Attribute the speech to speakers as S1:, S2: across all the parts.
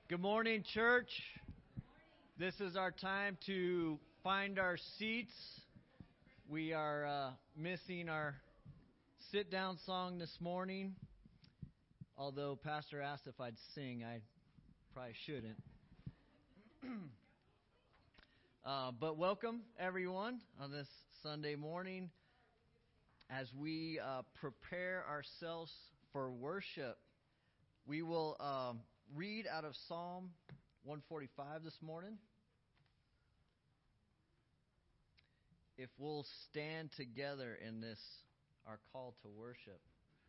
S1: Good morning, church. This is our time to find our seats. We are missing our sit-down song this morning. Although Pastor asked if I'd sing, I probably shouldn't. But welcome, everyone, on this Sunday morning as we prepare ourselves for worship. We will read out of Psalm 145 this morning. If we'll stand together in this, our call to worship.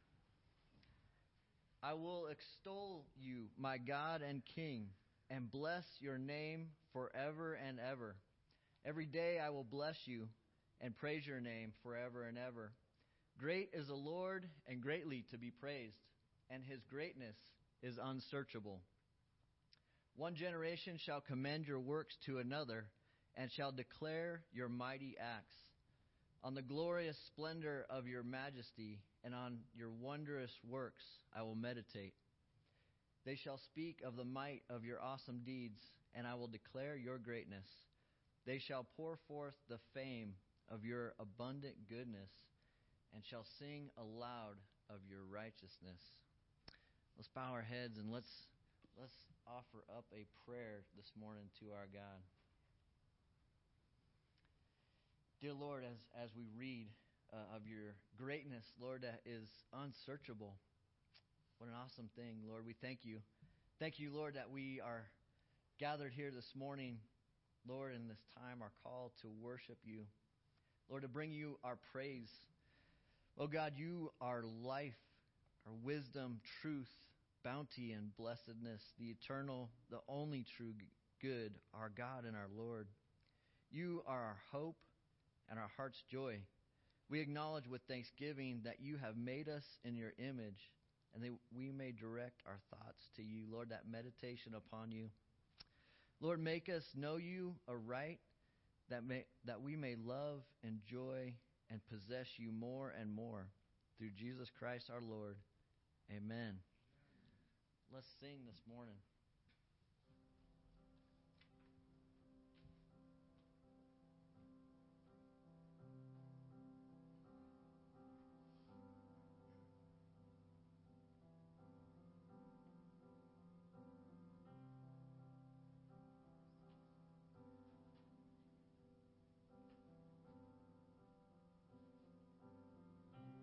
S1: I will extol you, my God and King, and bless your name forever and ever. Every day I will bless you and praise your name forever and ever. Great is the Lord and greatly to be praised, and his greatness is unsearchable. One generation shall commend your works to another, and shall declare your mighty acts. On the glorious splendor of your majesty, and on your wondrous works I will meditate. They shall speak of the might of your awesome deeds, and I will declare your greatness. They shall pour forth the fame of your abundant goodness, and shall sing aloud of your righteousness. Let's bow our heads and let's offer up a prayer this morning to our God. Dear Lord, as we read of your greatness, Lord, that is unsearchable. What an awesome thing, Lord. We thank you. Thank you, Lord, that we are gathered here this morning, Lord, in this time, our call to worship you. Lord, to bring you our praise. Oh God, you are life, our wisdom, truth, bounty, and blessedness, the eternal, the only true good, our God and our Lord. You are our hope and our heart's joy. We acknowledge with thanksgiving that you have made us in your image, and that we may direct our thoughts to you, Lord, that meditation upon you. Lord, make us know you aright, that we may love, enjoy, and possess you more and more. Through Jesus Christ our Lord. Amen. Let's sing this morning.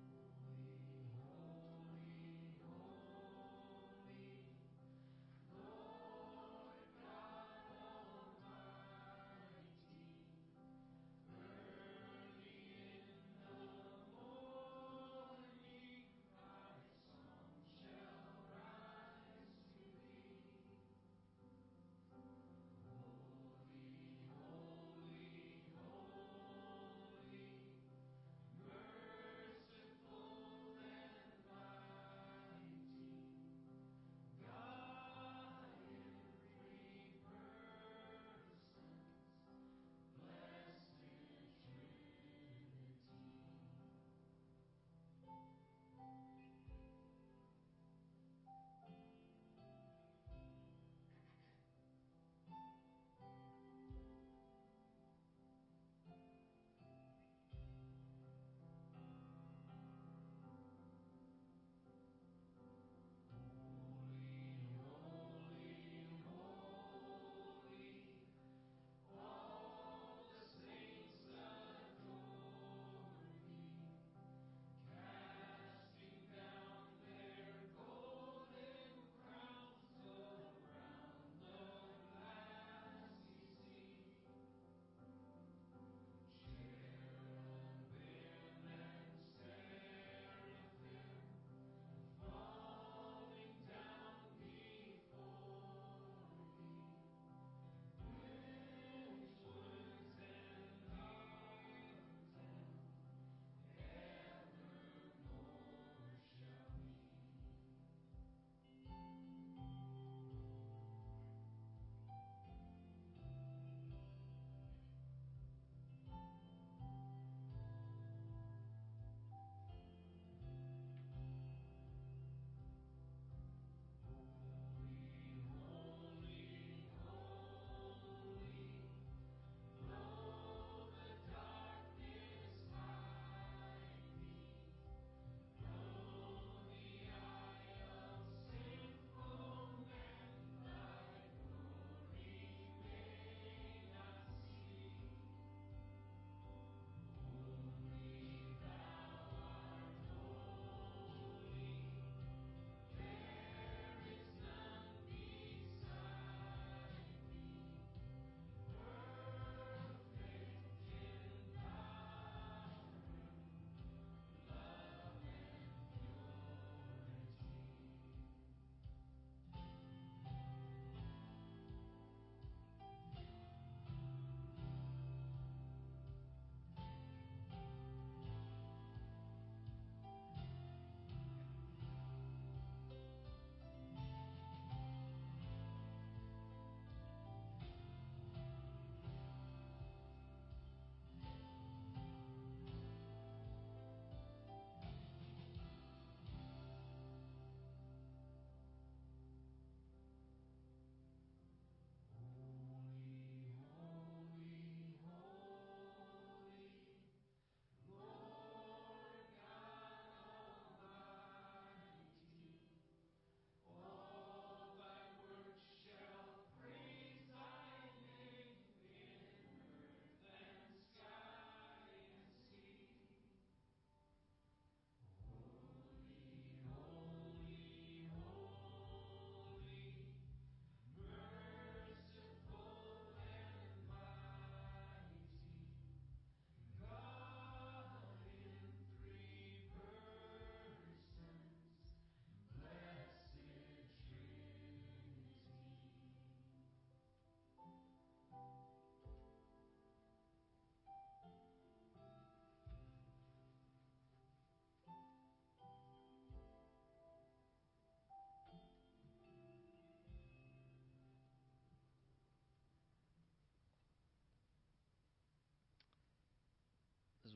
S2: Holy, holy, holy,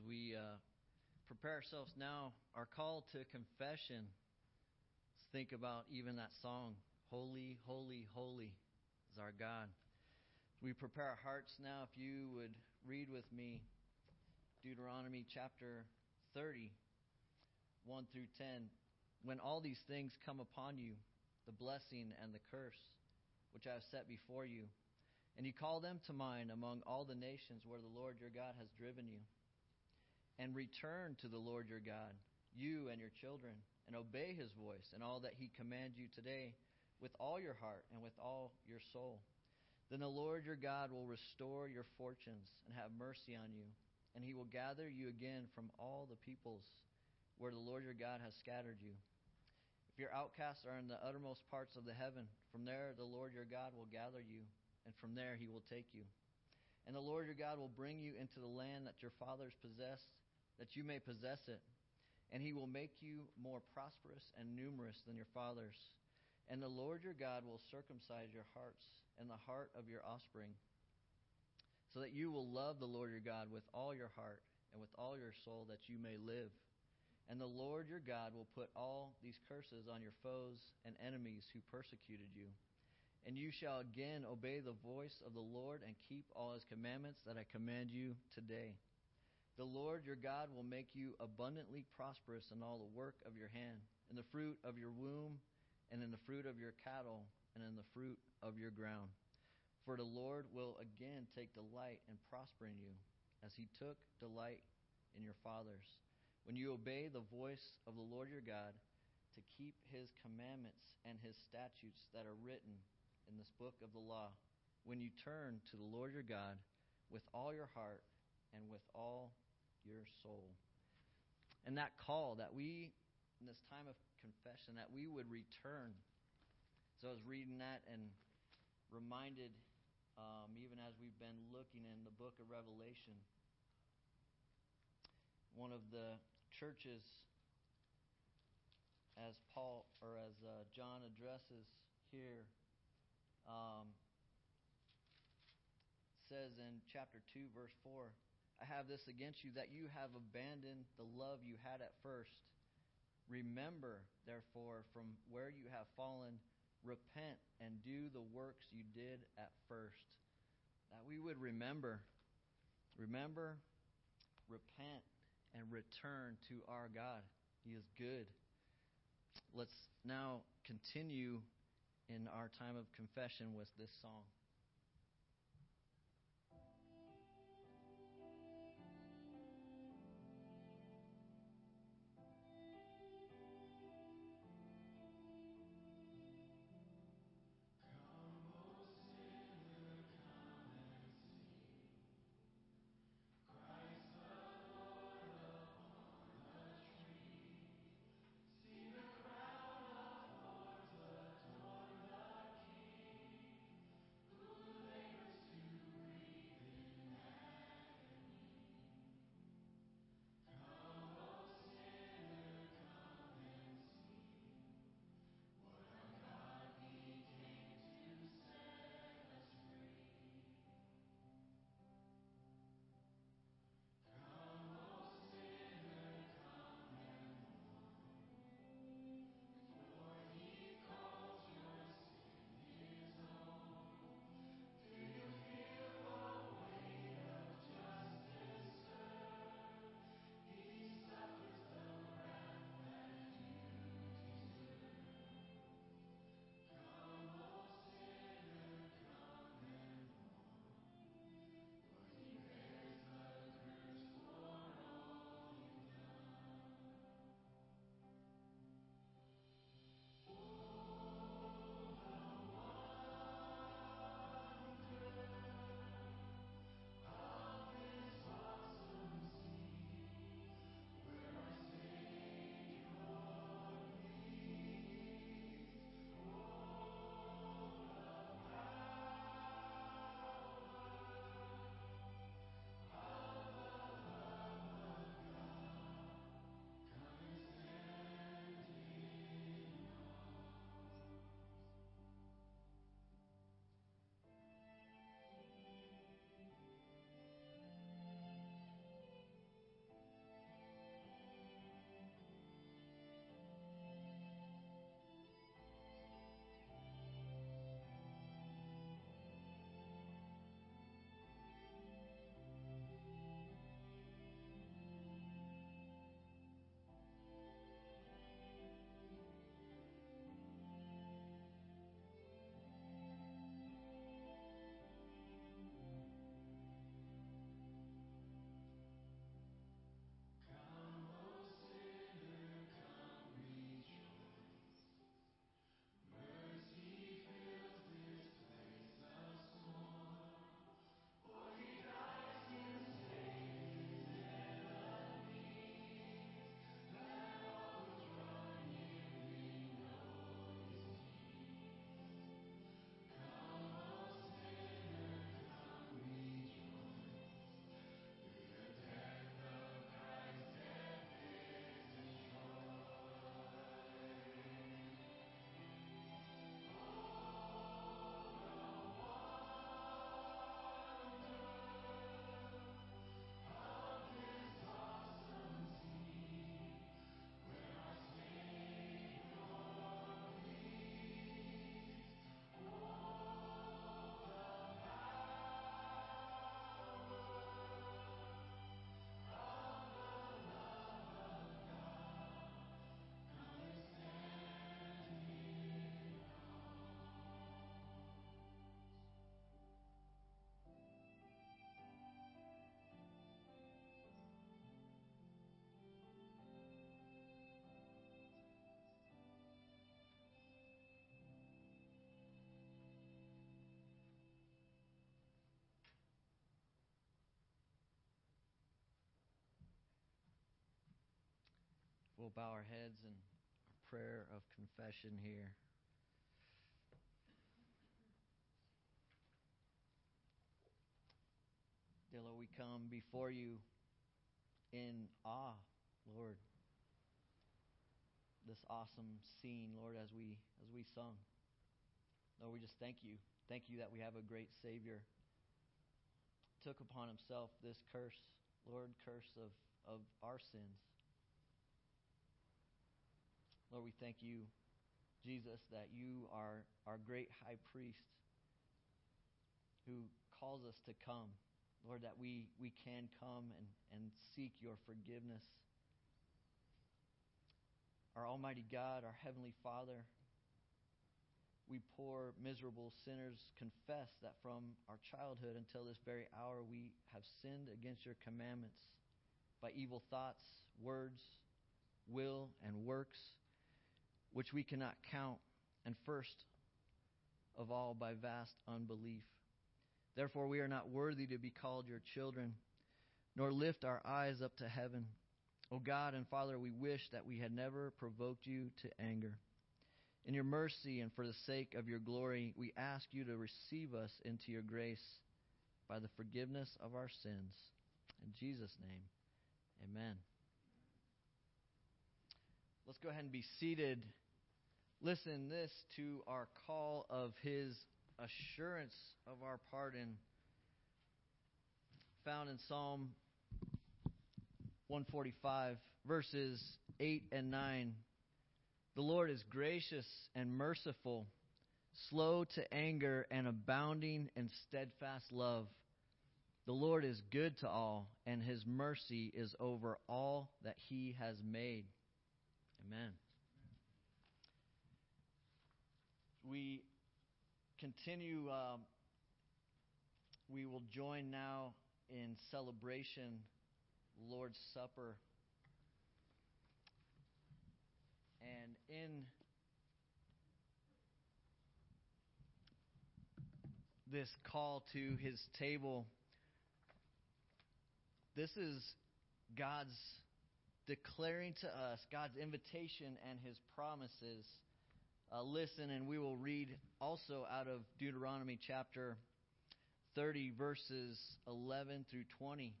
S1: we prepare ourselves now, our call to confession, let's think about even that song, Holy, Holy, Holy is our God. We prepare our hearts now. If you would read with me Deuteronomy chapter 30, 1 through 10. When all these things come upon you, the blessing and the curse, which I have set before you, and you call them to mind among all the nations where the Lord your God has driven you, and return to the Lord your God, you and your children, and obey his voice and all that he commands you today with all your heart and with all your soul, then the Lord your God will restore your fortunes and have mercy on you, and he will gather you again from all the peoples where the Lord your God has scattered you. If your outcasts are in the uttermost parts of the heaven, from there the Lord your God will gather you, and from there he will take you. And the Lord your God will bring you into the land that your fathers possessed, that you may possess it. And he will make you more prosperous and numerous than your fathers. And the Lord your God will circumcise your hearts and the heart of your offspring, so that you will love the Lord your God with all your heart and with all your soul, that you may live. And the Lord your God will put all these curses on your foes and enemies who persecuted you. And you shall again obey the voice of the Lord and keep all his commandments that I command you today. The Lord your God will make you abundantly prosperous in all the work of your hand, in the fruit of your womb, and in the fruit of your cattle, and in the fruit of your ground. For the Lord will again take delight in prospering you, as he took delight in your fathers, when you obey the voice of the Lord your God, to keep his commandments and his statutes that are written in this book of the law, when you turn to the Lord your God with all your heart and with all your soul. And that call that we, in this time of confession, that we would return. So I was reading that and reminded, even as we've been looking in the book of Revelation, one of the churches, as John addresses here, says in chapter 2, verse 4, I have this against you, that you have abandoned the love you had at first. Remember, therefore, from where you have fallen, repent and do the works you did at first. That we would remember, repent, and return to our God. He is good. Let's now continue in our time of confession with this song.
S2: Who
S1: We'll bow our heads in a prayer of confession here. Dear Lord, we come before you in awe, Lord. This awesome scene, Lord, as we sung. Lord, we just thank you. Thank you that we have a great Savior. Took upon himself this curse, Lord, curse of our sins. Lord, we thank you, Jesus, that you are our great high priest who calls us to come. Lord, that we can come and seek your forgiveness. Our Almighty God, our Heavenly Father, we poor, miserable sinners confess that from our childhood until this very hour we have sinned against your commandments by evil thoughts, words, will, and works, which we cannot count, and first of all by vast unbelief. Therefore we are not worthy to be called your children, nor lift our eyes up to heaven. O God and Father, we wish that we had never provoked you to anger. In your mercy and for the sake of your glory, we ask you to receive us into your grace by the forgiveness of our sins. In Jesus' name, amen. Let's go ahead and be seated. Listen this to our call of his assurance of our pardon, found in Psalm 145, verses 8 and 9. The Lord is gracious and merciful, slow to anger and abounding in steadfast love. The Lord is good to all, and his mercy is over all that he has made. Amen. We continue, we will join now in celebration, Lord's Supper. And in this call to his table, this is God's declaring to us, God's invitation and his promises. Listen, and we will read also out of Deuteronomy chapter 30, verses 11 through 20.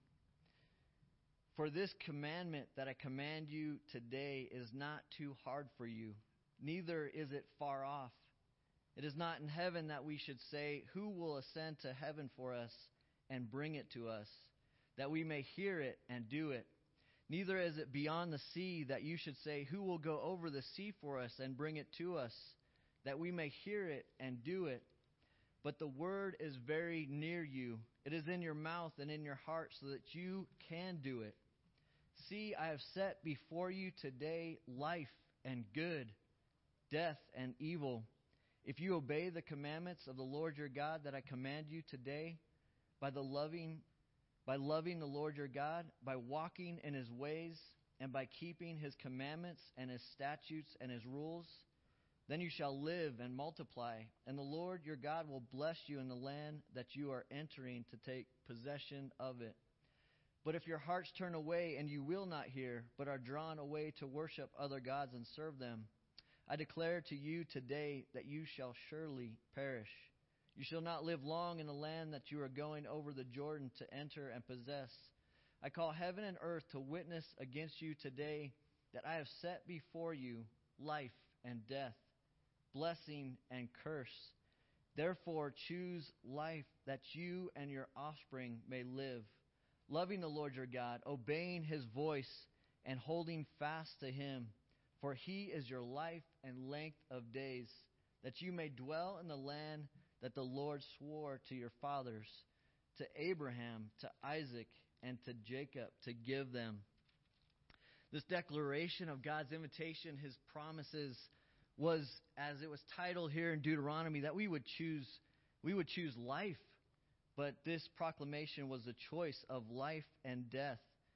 S1: For this commandment that I command you today is not too hard for you, neither is it far off. It is not in heaven that we should say, who will ascend to heaven for us and bring it to us, that we may hear it and do it. Neither is it beyond the sea that you should say, who will go over the sea for us and bring it to us, that we may hear it and do it. But the word is very near you. It is in your mouth and in your heart, so that you can do it. See, I have set before you today life and good, death and evil. If you obey the commandments of the Lord your God that I command you today, by loving the Lord your God, by walking in his ways, and by keeping his commandments and his statutes and his rules, then you shall live and multiply, and the Lord your God will bless you in the land that you are entering to take possession of it. But if your hearts turn away and you will not hear, but are drawn away to worship other gods and serve them, I declare to you today that you shall surely perish. You shall not live long in the land that you are going over the Jordan to enter and possess. I call heaven and earth to witness against you today that I have set before you life and death, blessing and curse. Therefore choose life that you and your offspring may live, loving the Lord your God, obeying his voice, and holding fast to him. For he is your life and length of days, that you may dwell in the land that the Lord swore to your fathers, to Abraham, to Isaac, and to Jacob, to give them. This declaration of God's invitation, his promises, was, as it was titled here in Deuteronomy, that we would choose life. But this proclamation was a choice of life and death.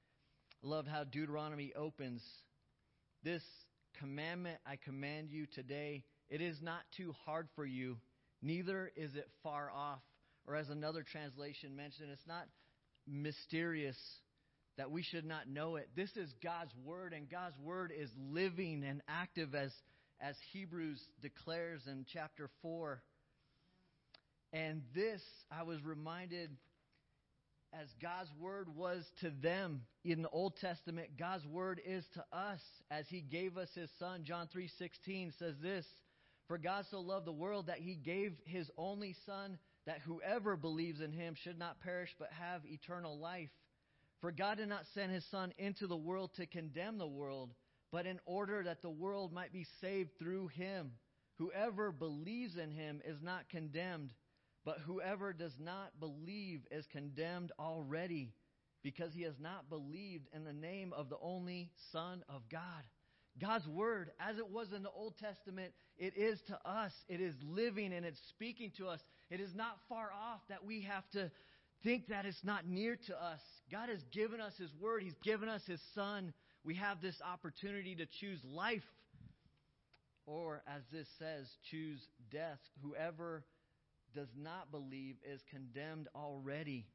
S1: I love how Deuteronomy opens. This commandment I command you today, it is not too hard for you, neither is it far off. Or as another translation mentioned, it's not mysterious. that we should not know it. This is God's Word, and God's Word is living and active as Hebrews declares in chapter 4. And this, I was reminded, as God's Word was to them in the Old Testament, God's Word is to us as He gave us His Son. John 3:16 says this, "For God so loved the world that He gave His only Son, that whoever believes in Him should not perish but have eternal life. For God did not send His Son into the world to condemn the world, but in order that the world might be saved through Him. Whoever believes in Him is not condemned, but whoever does not believe is condemned already, because he has not believed in the name of the only Son of God." God's Word, as it was in the Old Testament, it is to us. It is living and it's speaking to us. It is not far off that we have to think that it's not near to us. God has given us His Word. He's given us His Son. We have this opportunity to choose life, or as this says, choose death. Whoever does not believe is condemned already.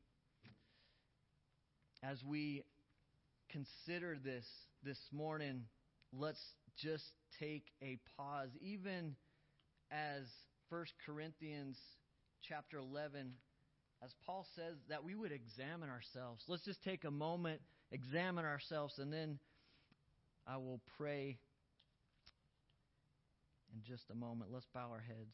S1: As we consider this morning, let's just take a pause. Even as 1 Corinthians chapter 11, as Paul says, that we would examine ourselves. Let's just take a moment, examine ourselves, and then I will pray in just a moment. Let's bow our heads.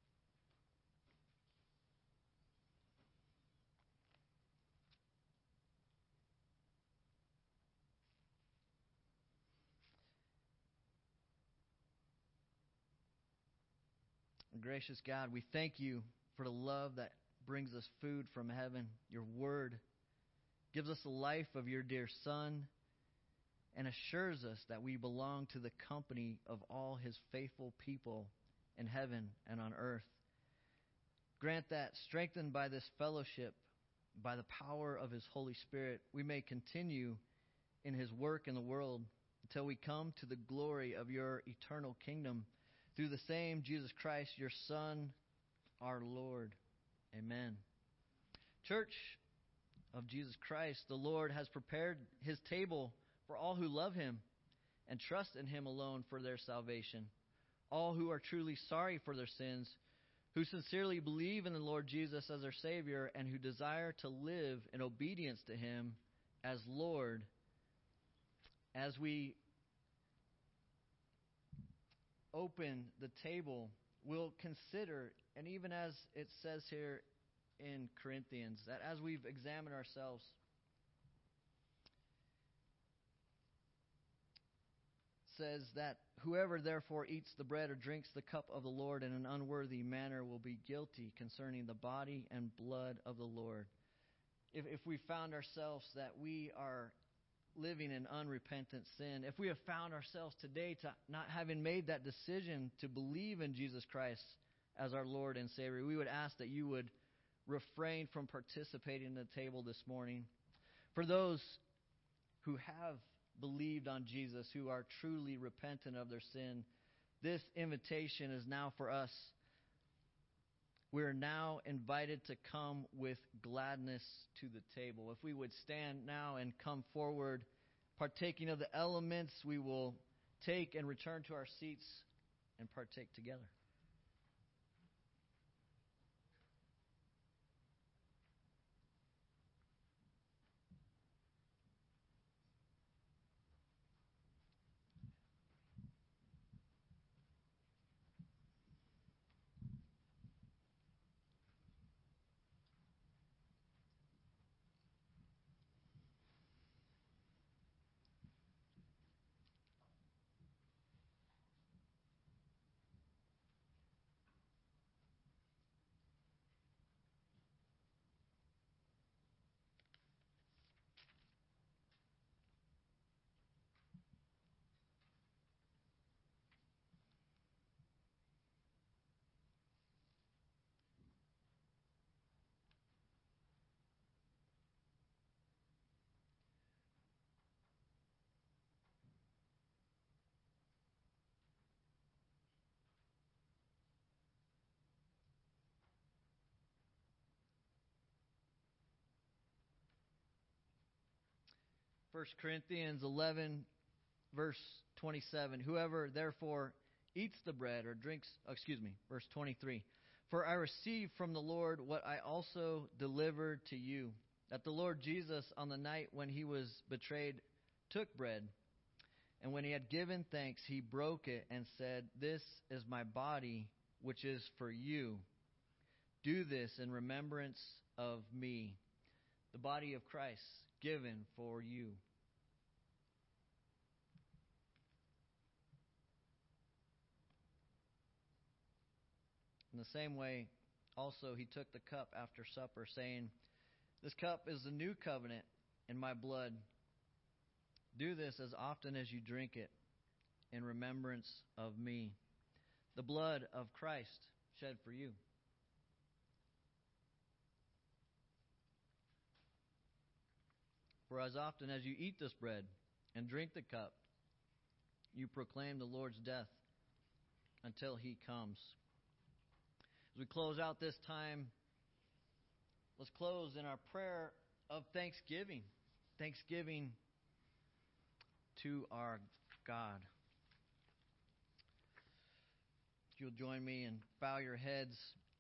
S1: Gracious God, we thank You for the love that brings us food from heaven. Your Word gives us the life of Your dear Son and assures us that we belong to the company of all His faithful people in heaven and on earth. Grant that, strengthened by this fellowship, by the power of His Holy Spirit, we may continue in His work in the world until we come to the glory of Your eternal kingdom. Through the same Jesus Christ, Your Son, our Lord. Amen. Church of Jesus Christ, the Lord has prepared His table for all who love Him and trust in Him alone for their salvation. All who are truly sorry for their sins, who sincerely believe in the Lord Jesus as their Savior, and who desire to live in obedience to Him as Lord. As we open the table, we'll consider, and even as it says here in Corinthians, that as we've examined ourselves, says that whoever therefore eats the bread or drinks the cup of the Lord in an unworthy manner will be guilty concerning the body and blood of the Lord. If we found ourselves that we are living in unrepentant sin, if we have found ourselves today to not having made that decision to believe in Jesus Christ as our Lord and Savior, we would ask that You would refrain from participating in the table this morning. For those who have believed on Jesus, who are truly repentant of their sin, this invitation is now for us. We are now invited to come with gladness to the table. If we would stand now and come forward, partaking of the elements, we will take and return to our seats and partake together. 1 Corinthians 11, verse 27. Whoever therefore eats the bread or drinks, verse 23. For I received from the Lord what I also delivered to you, that the Lord Jesus, on the night when he was betrayed, took bread. And when he had given thanks, he broke it and said, "This is my body, which is for you. Do this in remembrance of me." The body of Christ given for you. In the same way, also he took the cup after supper, saying, "This cup is the new covenant in my blood. Do this as often as you drink it in remembrance of me." The blood of Christ shed for you. For as often as you eat this bread and drink the cup, you proclaim the Lord's death until he comes. As we close out this time, let's close in our prayer of thanksgiving. Thanksgiving to our God. If you'll join me and bow your heads.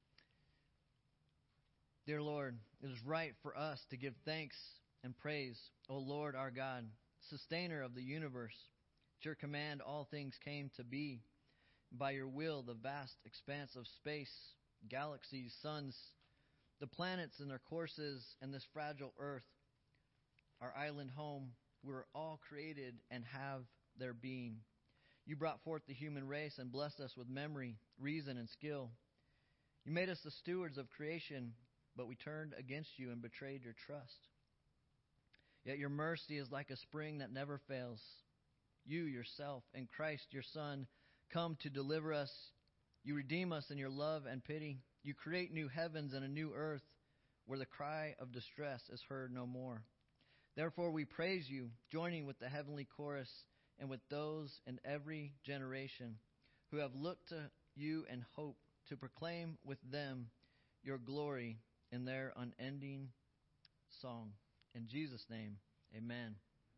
S1: Dear Lord, it is right for us to give thanks and praise, O Lord our God, sustainer of the universe. At your command all things came to be. By your will the vast expanse of space, galaxies, suns, the planets and their courses, and this fragile earth, our island home, were all created and have their being. You brought forth the human race and blessed us with memory, reason, and skill. You made us the stewards of creation, but we turned against you and betrayed your trust. Yet your mercy is like a spring that never fails. You yourself and Christ your Son come to deliver us. You redeem us in your love and pity. You create new heavens and a new earth where the cry of distress is heard no more. Therefore we praise you, joining with the heavenly chorus and with those in every generation who have looked to you in hope to proclaim with them your glory in their unending song. In Jesus' name, amen.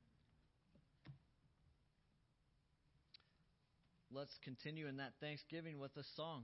S1: Let's continue in that thanksgiving with a song.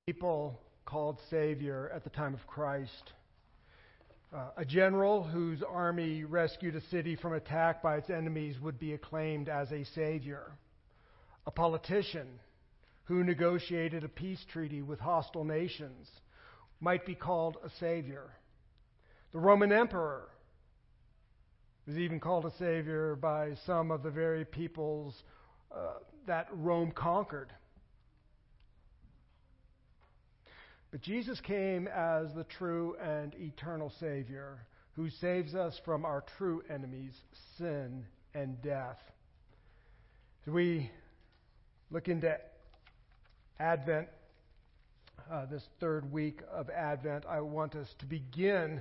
S2: People called Savior at the time of Christ. A general whose army rescued a city from attack by its enemies would be acclaimed as a savior. A politician who negotiated a peace treaty with hostile nations might be called a savior. The Roman emperor was even called a savior by some of the very peoples that Rome conquered. But Jesus came as the true and eternal Savior who saves us from our true enemies, sin and death. As we look into Advent, this third week of Advent, I want us to begin.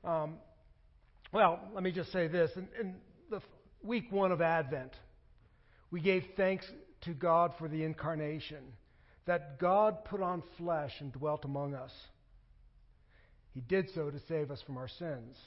S2: Let me just say this. In the week one of Advent, we gave thanks to God for the incarnation, that God put on flesh and dwelt among us. He did so to save us from our sins.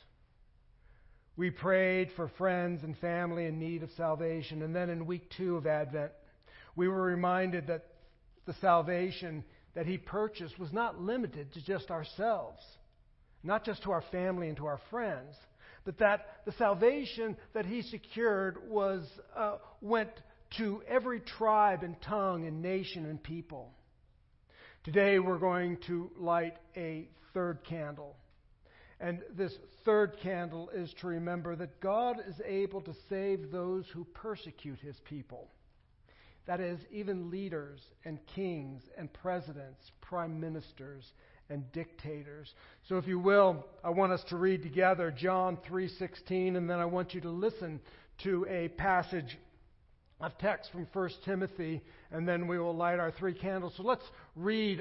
S2: We prayed for friends and family in need of salvation. And then in week 2 of Advent, we were reminded that the salvation that He purchased was not limited to just ourselves, not just to our family and to our friends, but that the salvation that He secured went to every tribe and tongue and nation and people. Today we're going to light a third candle. And this third candle is to remember that God is able to save those who persecute His people. That is, even leaders and kings and presidents, prime ministers and dictators. So if you will, I want us to read together John 3:16, and then I want you to listen to a passage of text from 1 Timothy, and then we will light our 3 candles. So let's read.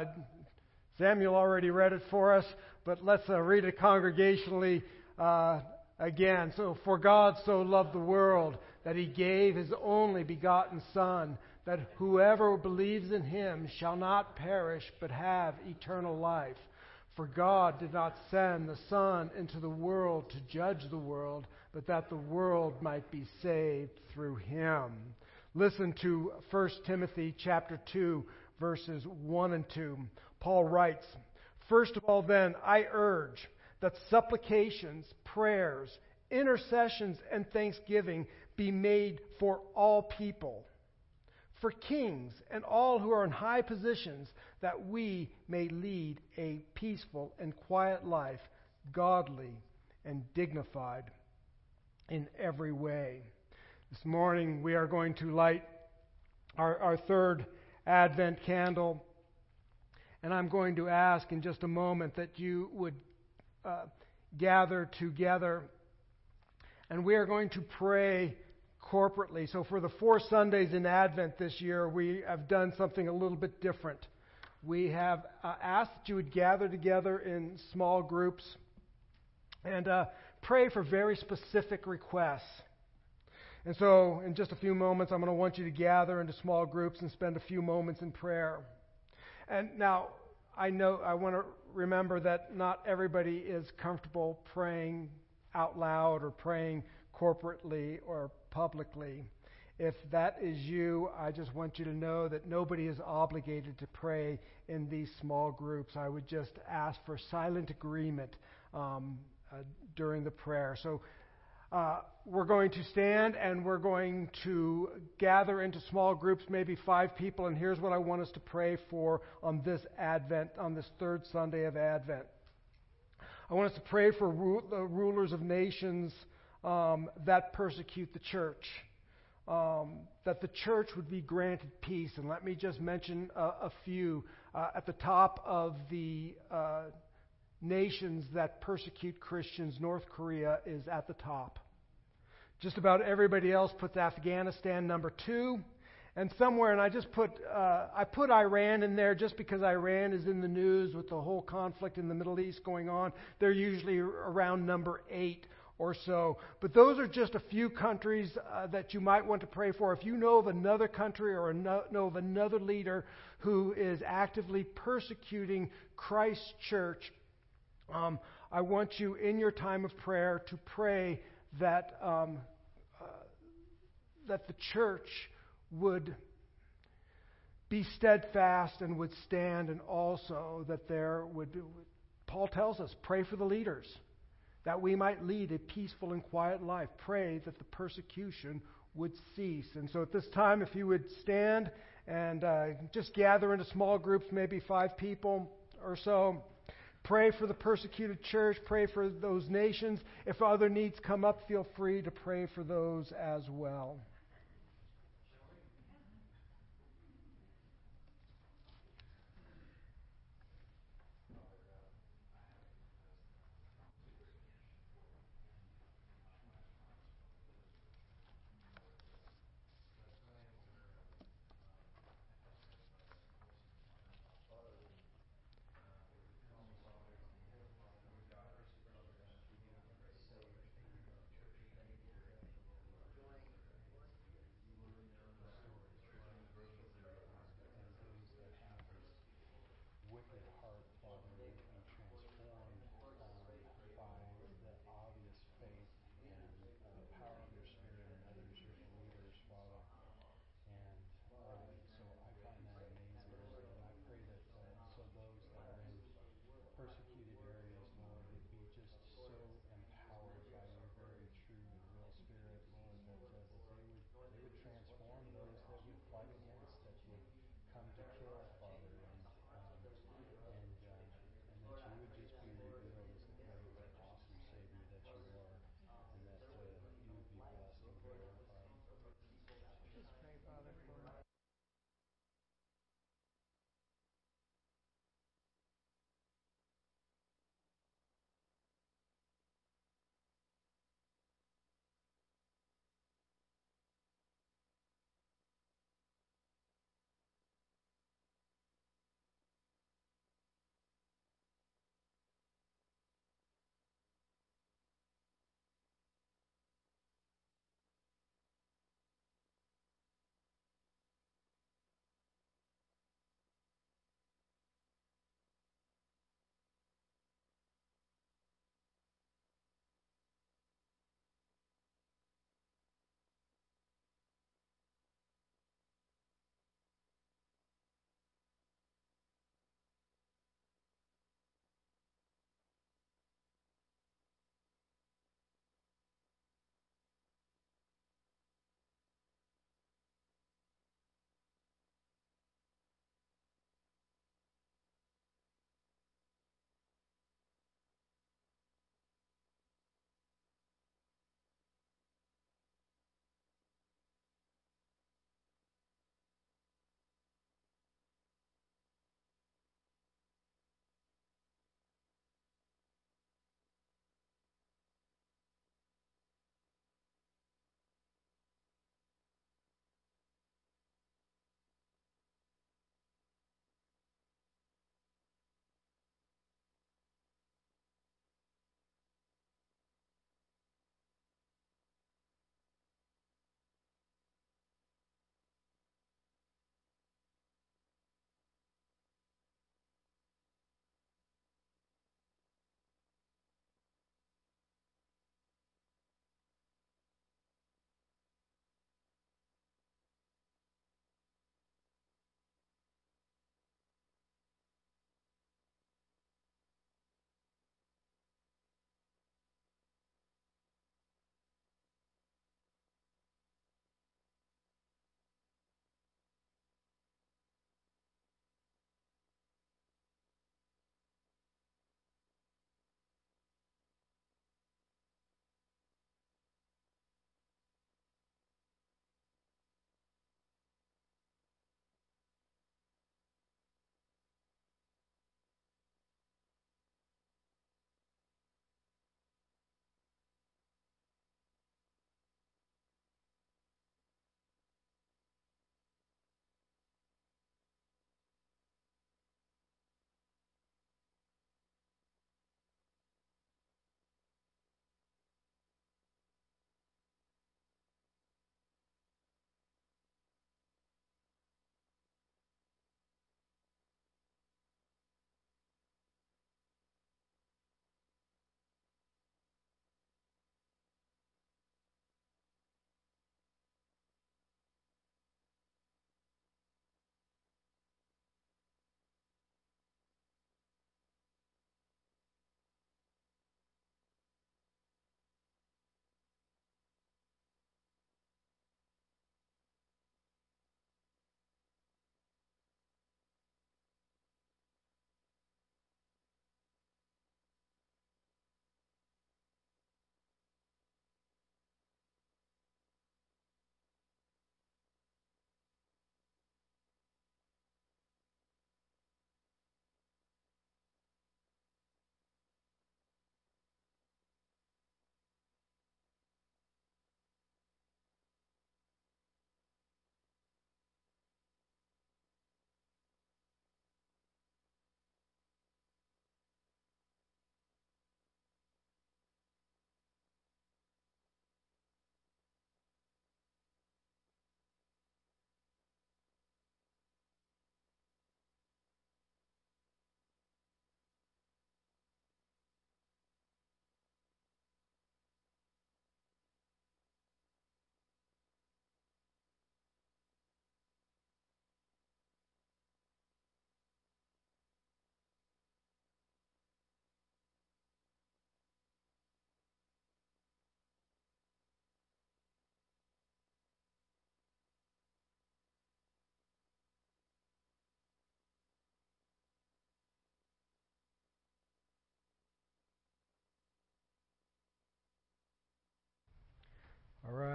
S2: Samuel already read it for us, but let's read it congregationally again. So, for God so loved the world that He gave His only begotten Son, that whoever believes in Him shall not perish but have eternal life. For God did not send the Son into the world to judge the world, but that the world might be saved through Him. Listen to 1 Timothy chapter 2, verses 1 and 2. Paul writes, "First of all then, I urge that supplications, prayers, intercessions, and thanksgiving be made for all people, for kings and all who are in high positions, that we may lead a peaceful and quiet life, godly and dignified in every way." This morning we are going to light our third Advent candle, and I'm going to ask in just a moment that you would gather together, and we are going to pray corporately. So for the 4 Sundays in Advent this year, we have done something a little bit different. We have asked that you would gather together in small groups and pray for very specific requests. And so in just a few moments, I'm going to want you to gather into small groups and spend a few moments in prayer. And now, I want to remember that not everybody is comfortable praying out loud or praying corporately or publicly. If that is you, I just want you to know that nobody is obligated to pray in these small groups. I would just ask for silent agreement during the prayer. So we're going to stand and we're going to gather into small groups, maybe 5 people, and here's what I want us to pray for on this Advent, on this third Sunday of Advent. I want us to pray for the rulers of nations that persecute the church, that the church would be granted peace. And let me just mention a few. At the top of the nations that persecute Christians, North Korea is at the top. Just about everybody else puts Afghanistan number 2. And somewhere, and I put Iran in there just because Iran is in the news with the whole conflict in the Middle East going on. They're usually around number 8 or so. But those are just a few countries that you might want to pray for. If you know of another country or know of another leader who is actively persecuting Christ's church, I want you in your time of prayer to pray that that the church would be steadfast and would stand, and also that there would be, Paul tells us, pray for the leaders, that we might lead a peaceful and quiet life. Pray that the persecution would cease. And so at this time, if you would stand and just gather into small groups, maybe 5 people or so. Pray for the persecuted church. Pray for those nations. If other needs come up, feel free to pray for those as well.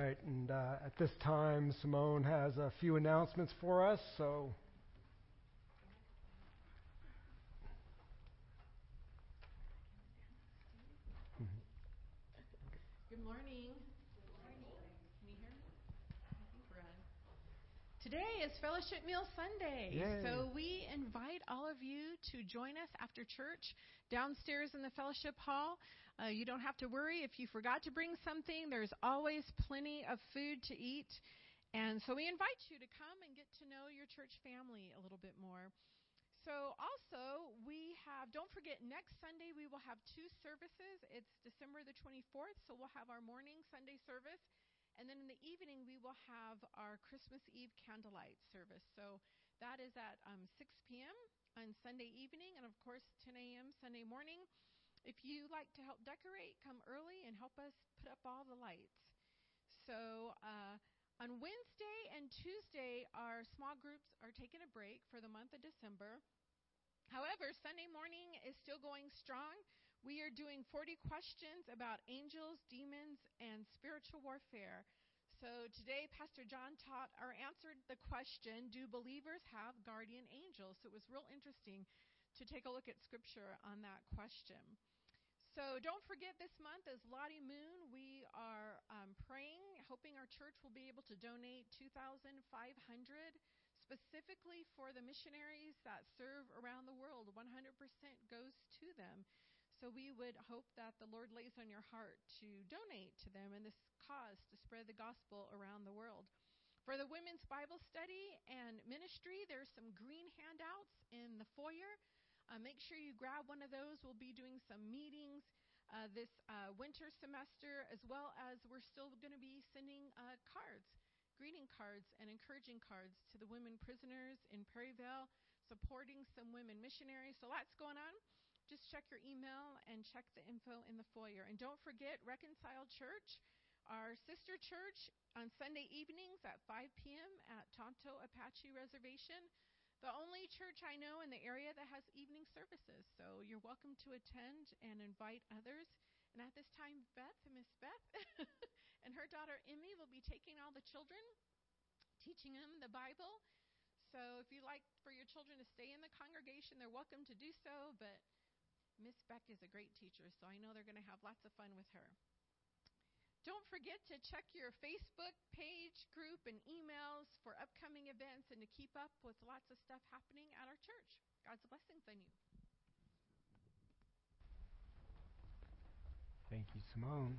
S2: right, and at this time, Simone has a few announcements for us, so...
S3: Good morning. Good morning. Can you hear me? I think we're on. Today is Fellowship Meal Sunday.
S2: Yay.
S3: So we invite all of you to join us after church downstairs in the fellowship hall. You don't have to worry if you forgot to bring something. There's always plenty of food to eat. And so we invite you to come and get to know your church family a little bit more. So also, don't forget, next Sunday we will have two services. It's December the 24th, so we'll have our morning Sunday service. And then in the evening, we will have our Christmas Eve candlelight service. So that is at 6 p.m. on Sunday evening, and of course, 10 a.m. Sunday morning. If you like to help decorate, come early and help us put up all the lights. So on Wednesday and Tuesday, our small groups are taking a break for the month of December. However, Sunday morning is still going strong. We are doing 40 questions about angels, demons, and spiritual warfare. So today, Pastor John answered the question, do believers have guardian angels? So it was real interesting to take a look at Scripture on that question. So don't forget, this month is Lottie Moon. We are praying, hoping our church will be able to donate $2,500 specifically for the missionaries that serve around the world. 100% goes to them. So we would hope that the Lord lays on your heart to donate to them in this cause to spread the gospel around the world. For the women's Bible study and ministry, there's some green handouts in the foyer. Make sure you grab one of those. We'll be doing some meetings this winter semester, as well as we're still going to be sending greeting cards and encouraging cards to the women prisoners in Perryville, supporting some women missionaries. So lots going on. Just check your email and check the info in the foyer. And don't forget Reconciled Church, our sister church, on Sunday evenings at 5 p.m. at Tonto Apache Reservation. The only church I know in the area that has evening services. So you're welcome to attend and invite others. And at this time, Miss Beth, and her daughter Emmy will be taking all the children, teaching them the Bible. So if you like for your children to stay in the congregation, they're welcome to do so. But Miss Beck is a great teacher, so I know they're going to have lots of fun with her. Don't forget to check your Facebook page, group, and emails for upcoming events and to keep up with lots of stuff happening at our church. God's blessings on you.
S2: Thank you, Simone.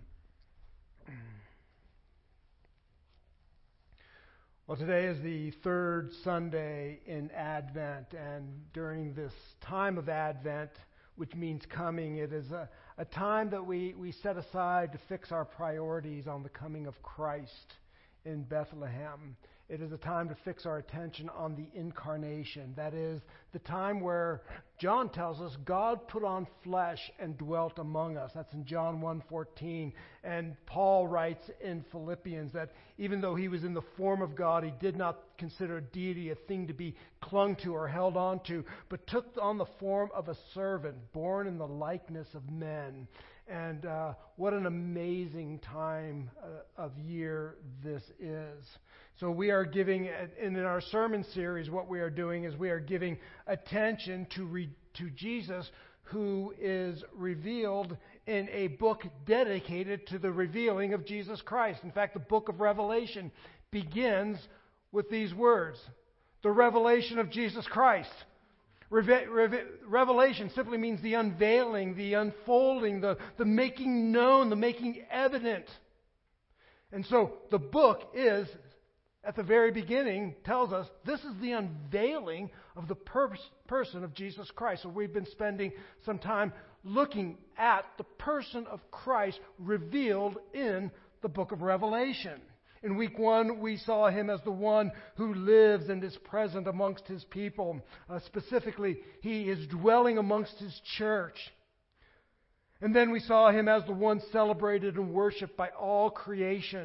S2: Well, today is the third Sunday in Advent, and during this time of Advent, which means coming, it is a time that we set aside to fix our priorities on the coming of Christ in Bethlehem. It is a time to fix our attention on the incarnation. That is the time where John tells us God put on flesh and dwelt among us. That's in John 1:14. And Paul writes in Philippians that even though he was in the form of God, he did not consider deity a thing to be clung to or held on to, but took on the form of a servant, born in the likeness of men. And what an amazing time of year this is. So we are giving, in our sermon series, what we are doing is we are giving attention to Jesus, who is revealed in a book dedicated to the revealing of Jesus Christ. In fact, the book of Revelation begins with these words: the revelation of Jesus Christ. Revelation simply means the unveiling, the unfolding, the making known, the making evident. And so the book is, at the very beginning, tells us this is the unveiling of the person of Jesus Christ. So we've been spending some time looking at the person of Christ revealed in the book of Revelation. In week 1, we saw him as the one who lives and is present amongst his people. Specifically, he is dwelling amongst his church. And then we saw him as the one celebrated and worshipped by all creation.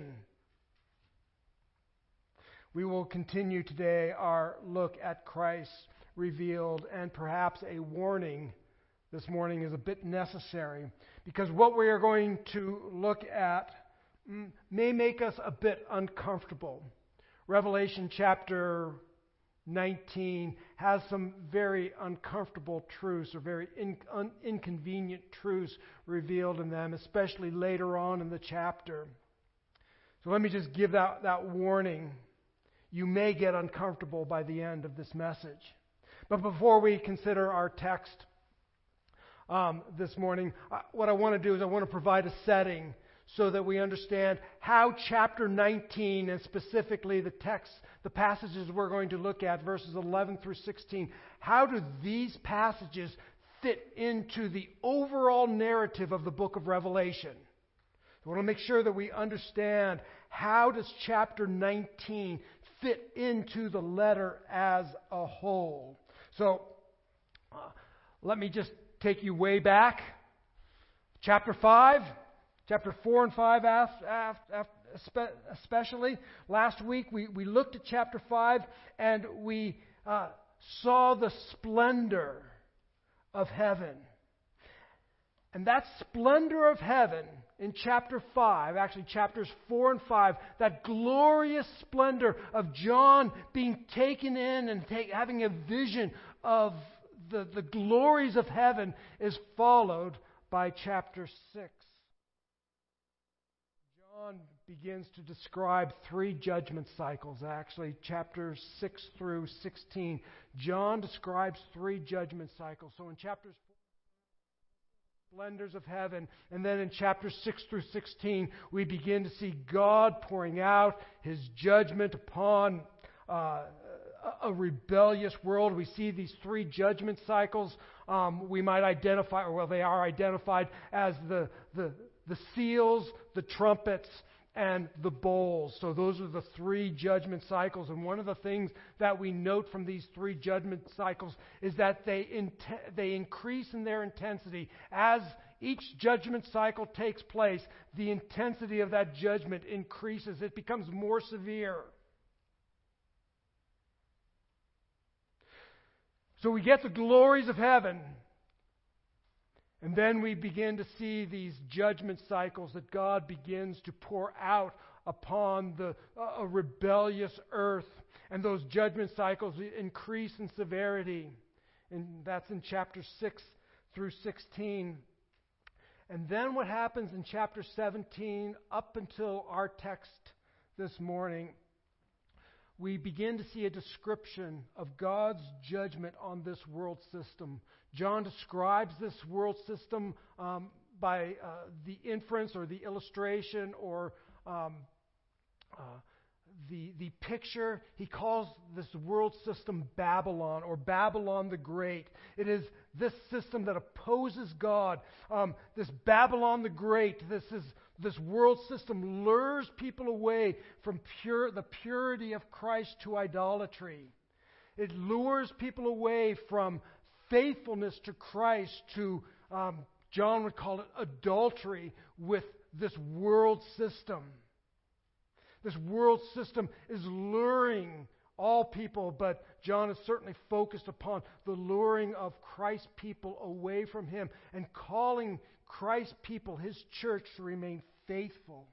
S2: We will continue today our look at Christ revealed, and perhaps a warning this morning is a bit necessary, because what we are going to look at may make us a bit uncomfortable. Revelation chapter 19 has some very uncomfortable truths or very inconvenient truths revealed in them, especially later on in the chapter. So let me just give that warning. You may get uncomfortable by the end of this message. But before we consider our text this morning, what I want to do is I want to provide a setting so that we understand how chapter 19, and specifically the text, the passages we're going to look at, verses 11 through 16, how do these passages fit into the overall narrative of the book of Revelation? I want to make sure that we understand how does chapter 19 fit into the letter as a whole. So, let me just take you way back. Chapter 5. Chapter 4 and 5 especially. Last week we looked at chapter 5 and we saw the splendor of heaven. And that splendor of heaven in chapter 5, actually chapters 4 and 5, that glorious splendor of John being taken in and having a vision of the glories of heaven is followed by chapter 6. John begins to describe three judgment cycles, actually, chapters 6 through 16. John describes three judgment cycles. So in chapters 4, splendors of heaven, and then in chapters 6 through 16, we begin to see God pouring out His judgment upon a rebellious world. We see these three judgment cycles. We might identify, or well, they are identified as the seals, the trumpets, and the bowls. So those are the three judgment cycles. And one of the things that we note from these three judgment cycles is that they increase in their intensity. As each judgment cycle takes place, the intensity of that judgment increases. It becomes more severe. So we get the glories of heaven. And then we begin to see these judgment cycles that God begins to pour out upon a rebellious earth. And those judgment cycles increase in severity. And that's in chapter 6 through 16. And then what happens in chapter 17 up until our text this morning, we begin to see a description of God's judgment on this world system. John describes this world system by the inference or the illustration or the picture. He calls this world system Babylon, or Babylon the Great. It is this system that opposes God. This Babylon the Great, this world system lures people away from the purity of Christ to idolatry. It lures people away from faithfulness to Christ to, John would call it adultery with this world system. This world system is luring all people, but John is certainly focused upon the luring of Christ's people away from Him and calling Christ's people, His church, to remain faithful.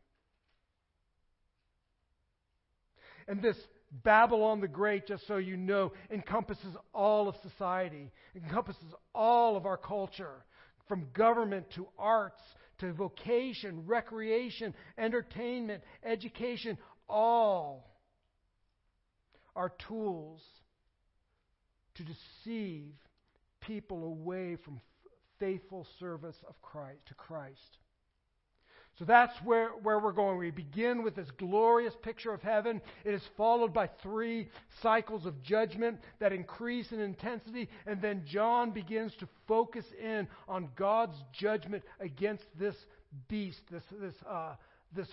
S2: And this Babylon the Great, just so you know, encompasses all of society. It encompasses all of our culture, from government to arts to vocation, recreation, entertainment, education. All are tools to deceive people away from faithful service of Christ. So that's where we're going. We begin with this glorious picture of heaven. It is followed by three cycles of judgment that increase in intensity. And then John begins to focus in on God's judgment against this beast, this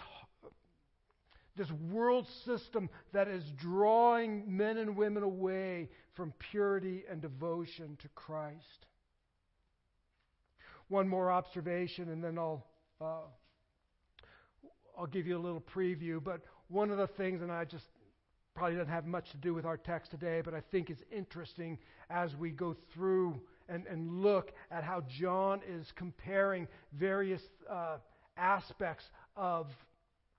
S2: world system that is drawing men and women away from purity and devotion to Christ. One more observation, and then I'll give you a little preview, but one of the things, and I just probably doesn't have much to do with our text today, but I think is interesting as we go through and look at how John is comparing various aspects of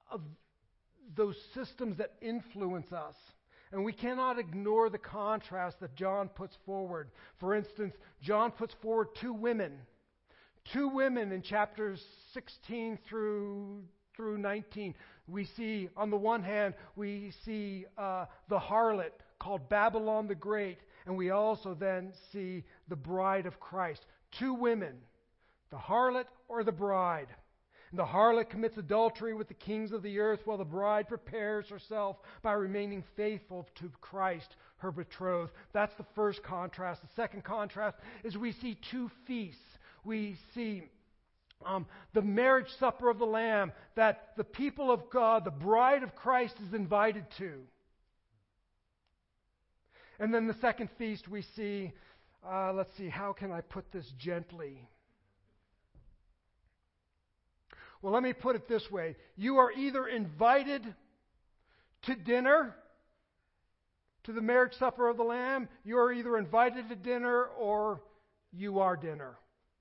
S2: of those systems that influence us. And we cannot ignore the contrast that John puts forward. For instance, John puts forward two women. Two women in chapters 16 through 19. We see, on the one hand, we see the harlot called Babylon the Great. And we also then see the bride of Christ. Two women, the harlot or the bride. And the harlot commits adultery with the kings of the earth, while the bride prepares herself by remaining faithful to Christ, her betrothed. That's the first contrast. The second contrast is we see two feasts. We see the marriage supper of the Lamb that the people of God, the bride of Christ, is invited to. And then the second feast we see, let's see, how can I put this gently? Well, let me put it this way. You are either invited to dinner, to the marriage supper of the Lamb. You are either invited to dinner or you are dinner.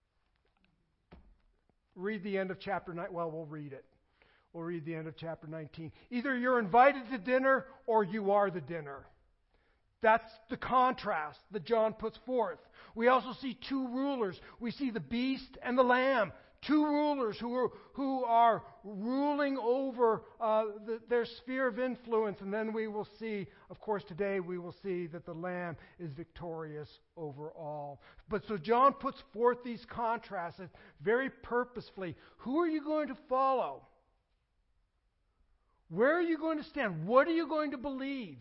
S2: Read the end of chapter 9. Well, we'll read it. We'll read the end of chapter 19. Either you're invited to dinner or you are the dinner. That's the contrast that John puts forth. We also see two rulers. We see the beast and the lamb. Two rulers who are ruling over their sphere of influence. And then we will see, of course, today we will see that the Lamb is victorious over all. But so John puts forth these contrasts very purposefully. Who are you going to follow? Where are you going to stand? What are you going to believe?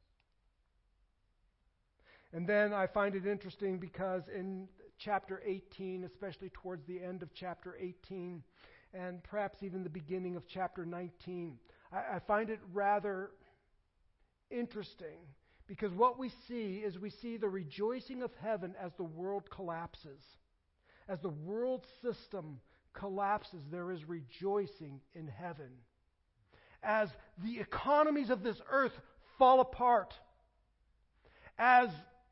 S2: And then I find it interesting because in chapter 18, especially towards the end of chapter 18, and perhaps even the beginning of chapter 19, I find it rather interesting because what we see is we see the rejoicing of heaven as the world collapses. As the world system collapses, there is rejoicing in heaven. As the economies of this earth fall apart, as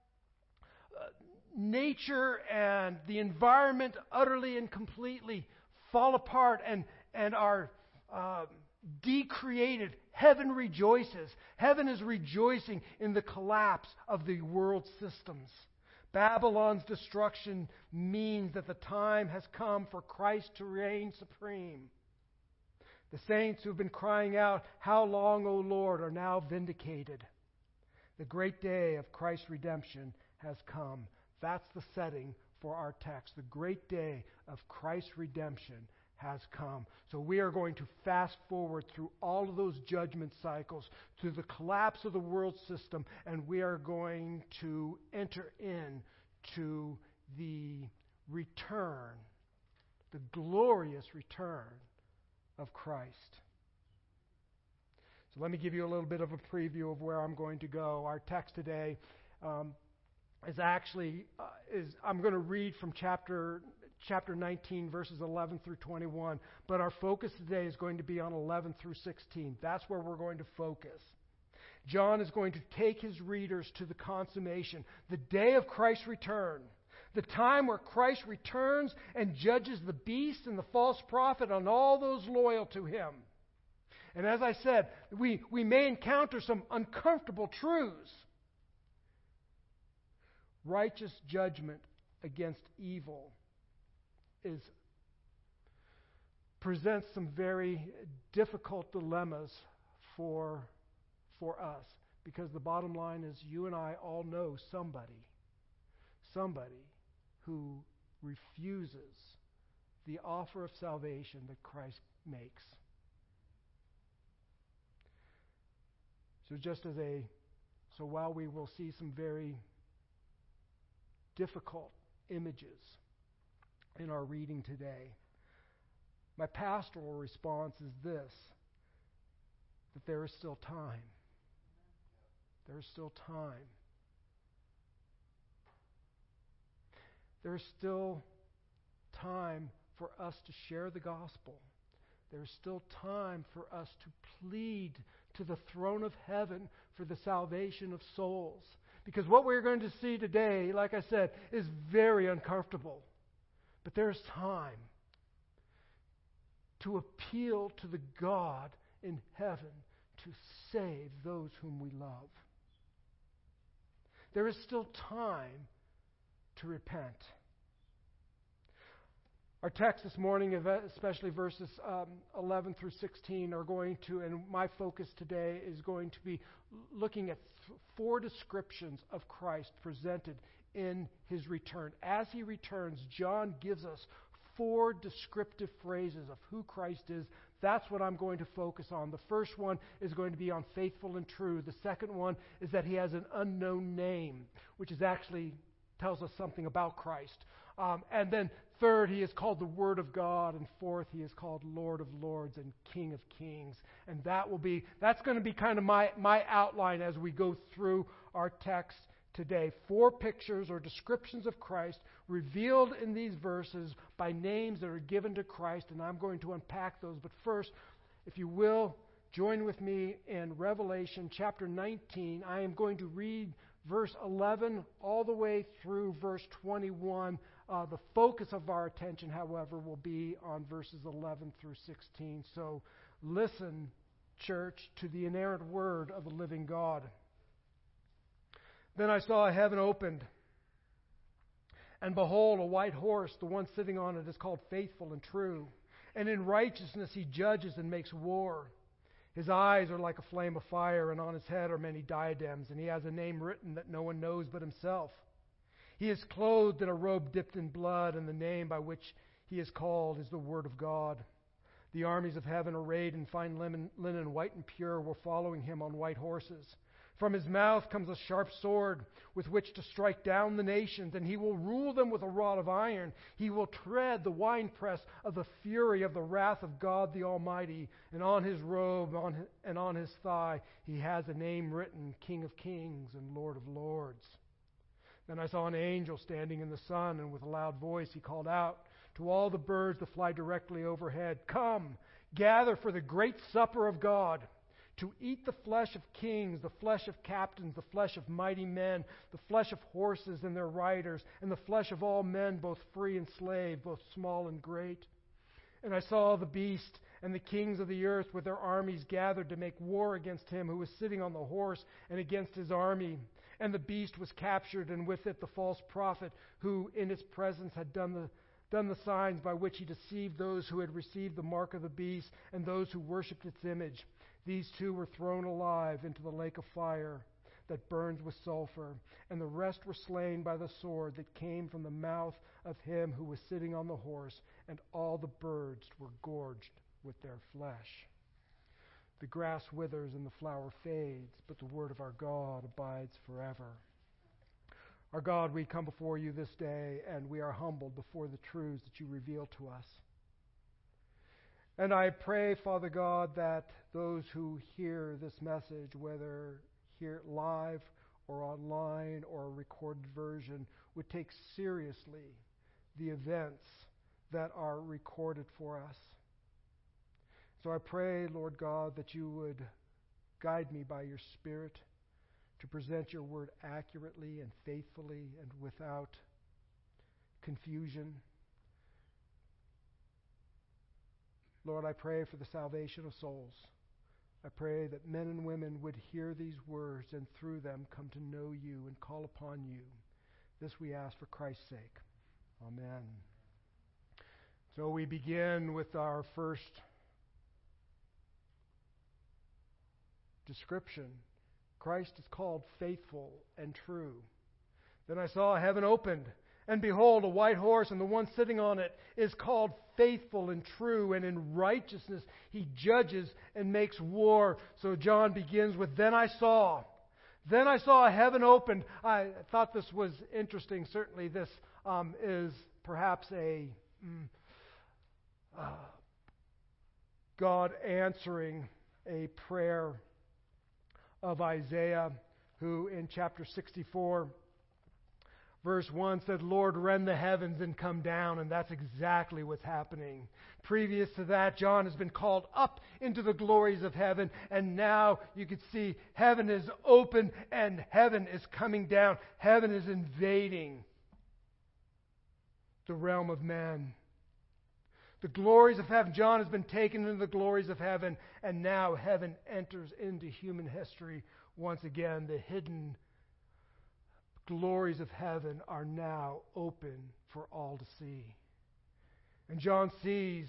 S2: nature and the environment utterly and completely fall apart and are decreated, heaven rejoices. Heaven is rejoicing in the collapse of the world systems. Babylon's destruction means that the time has come for Christ to reign supreme. The saints who have been crying out, "How long, O Lord?" are now vindicated. The great day of Christ's redemption has come. That's the setting for our text. The great day of Christ's redemption has come. So we are going to fast forward through all of those judgment cycles, through the collapse of the world system, and we are going to enter into the return, the glorious return of Christ. So let me give you a little bit of a preview of where I'm going to go. Our text today is actually, I'm going to read from chapter 19, verses 11 through 21. But our focus today is going to be on 11 through 16. That's where we're going to focus. John is going to take his readers to the consummation, the day of Christ's return, the time where Christ returns and judges the beast and the false prophet and all those loyal to him. And as I said, we may encounter some uncomfortable truths. Righteous judgment against evil presents some very difficult dilemmas for us. Because the bottom line is you and I all know somebody who refuses the offer of salvation that Christ makes. So while we will see some very difficult images in our reading today, my pastoral response is this: that there is still time. There is still time. There is still time for us to share the gospel. There is still time for us to plead to the throne of heaven for the salvation of souls. Because what we're going to see today, like I said, is very uncomfortable. But there's time to appeal to the God in heaven to save those whom we love. There is still time to repent. Our text this morning, especially verses 11 through 16, are going to, and my focus today is going to be looking at 4 descriptions of Christ presented in His return. As He returns, John gives us 4 descriptive phrases of who Christ is. That's what I'm going to focus on. The first one is going to be on faithful and true. The second one is that He has an unknown name, which is actually tells us something about Christ. And then third, He is called the Word of God. And fourth, He is called Lord of Lords and King of Kings. And that's going to be kind of my outline as we go through our text today. 4 pictures or descriptions of Christ revealed in these verses by names that are given to Christ. And I'm going to unpack those. But first, if you will, join with me in Revelation chapter 19. I am going to read verse 11 all the way through verse 21. The focus of our attention, however, will be on verses 11 through 16. So listen, church, to the inerrant word of the living God. Then I saw heaven opened, and behold, a white horse. The one sitting on it is called Faithful and True. And in righteousness he judges and makes war. His eyes are like a flame of fire, and on his head are many diadems, and he has a name written that no one knows but himself. He is clothed in a robe dipped in blood, and the name by which he is called is the Word of God. The armies of heaven, arrayed in fine linen, white and pure, were following him on white horses. From his mouth comes a sharp sword with which to strike down the nations, and he will rule them with a rod of iron. He will tread the winepress of the fury of the wrath of God the Almighty. And on his robe and on his thigh he has a name written, King of Kings and Lord of Lords. Then I saw an angel standing in the sun, and with a loud voice he called out to all the birds that fly directly overhead, "Come, gather for the great supper of God, to eat the flesh of kings, the flesh of captains, the flesh of mighty men, the flesh of horses and their riders, and the flesh of all men, both free and slave, both small and great." And I saw the beast and the kings of the earth with their armies gathered to make war against him who was sitting on the horse and against his army. And the beast was captured, and with it the false prophet who in its presence had done the signs by which he deceived those who had received the mark of the beast and those who worshipped its image. These 2 were thrown alive into the lake of fire that burns with sulfur, and the rest were slain by the sword that came from the mouth of him who was sitting on the horse, and all the birds were gorged with their flesh. The grass withers and the flower fades, but the word of our God abides forever. Our God, we come before you this day, and we are humbled before the truths that you reveal to us. And I pray, Father God, that those who hear this message, whether here live or online or a recorded version, would take seriously the events that are recorded for us. So I pray, Lord God, that you would guide me by your Spirit to present your word accurately and faithfully and without confusion. Lord, I pray for the salvation of souls. I pray that men and women would hear these words and through them come to know you and call upon you. This we ask for Christ's sake. Amen. So we begin with our first description. Christ is called faithful and true. Then I saw heaven opened, and behold, a white horse, and the one sitting on it is called Faithful and True, and in righteousness he judges and makes war. So John begins with, Then I saw heaven opened. I thought this was interesting. Certainly this is perhaps a God answering a prayer of Isaiah, who in chapter 64, verse 1 said, Lord, rend the heavens and come down. And that's exactly what's happening. Previous to that, John has been called up into the glories of heaven. And now you can see heaven is open and heaven is coming down. Heaven is invading the realm of men. The glories of heaven. John has been taken into the glories of heaven, and now heaven enters into human history once again. The hidden glories of heaven are now open for all to see. And John sees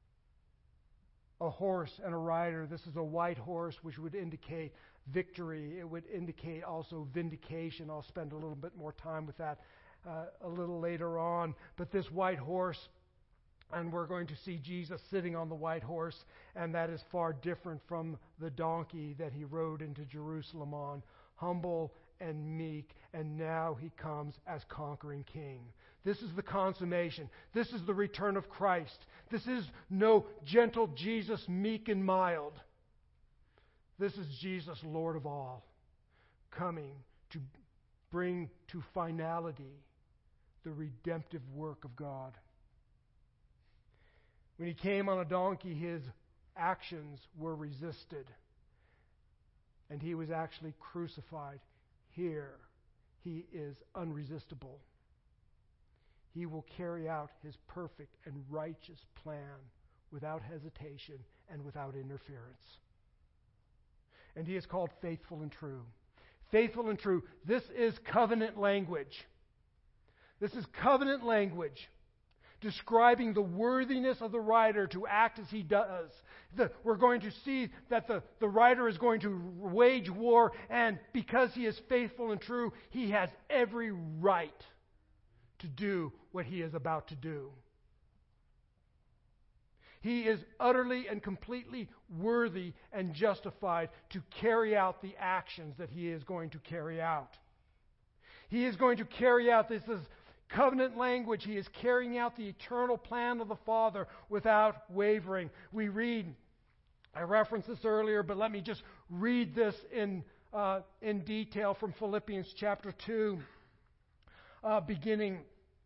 S2: a horse and a rider. This is a white horse, which would indicate victory. It would indicate also vindication. I'll spend a little bit more time with that a little later on. But this white horse, and we're going to see Jesus sitting on the white horse, and that is far different from the donkey that he rode into Jerusalem on. Humble and meek, and now he comes as conquering king. This is the consummation. This is the return of Christ. This is no gentle Jesus, meek and mild. This is Jesus, Lord of all, coming to bring to finality the redemptive work of God. When he came on a donkey, his actions were resisted, and he was actually crucified. Here, he is unresistible. He will carry out his perfect and righteous plan without hesitation and without interference. And he is called faithful and true. Faithful and true. This is covenant language. This is covenant language describing the worthiness of the rider to act as he does. We're going to see that the rider is going to wage war, and because he is faithful and true, he has every right to do what he is about to do. He is utterly and completely worthy and justified to carry out the actions that he is going to carry out. He is going to carry out, this is covenant language, he is carrying out the eternal plan of the Father without wavering. We read, I referenced this earlier, but let me just read this in detail from Philippians chapter 2, beginning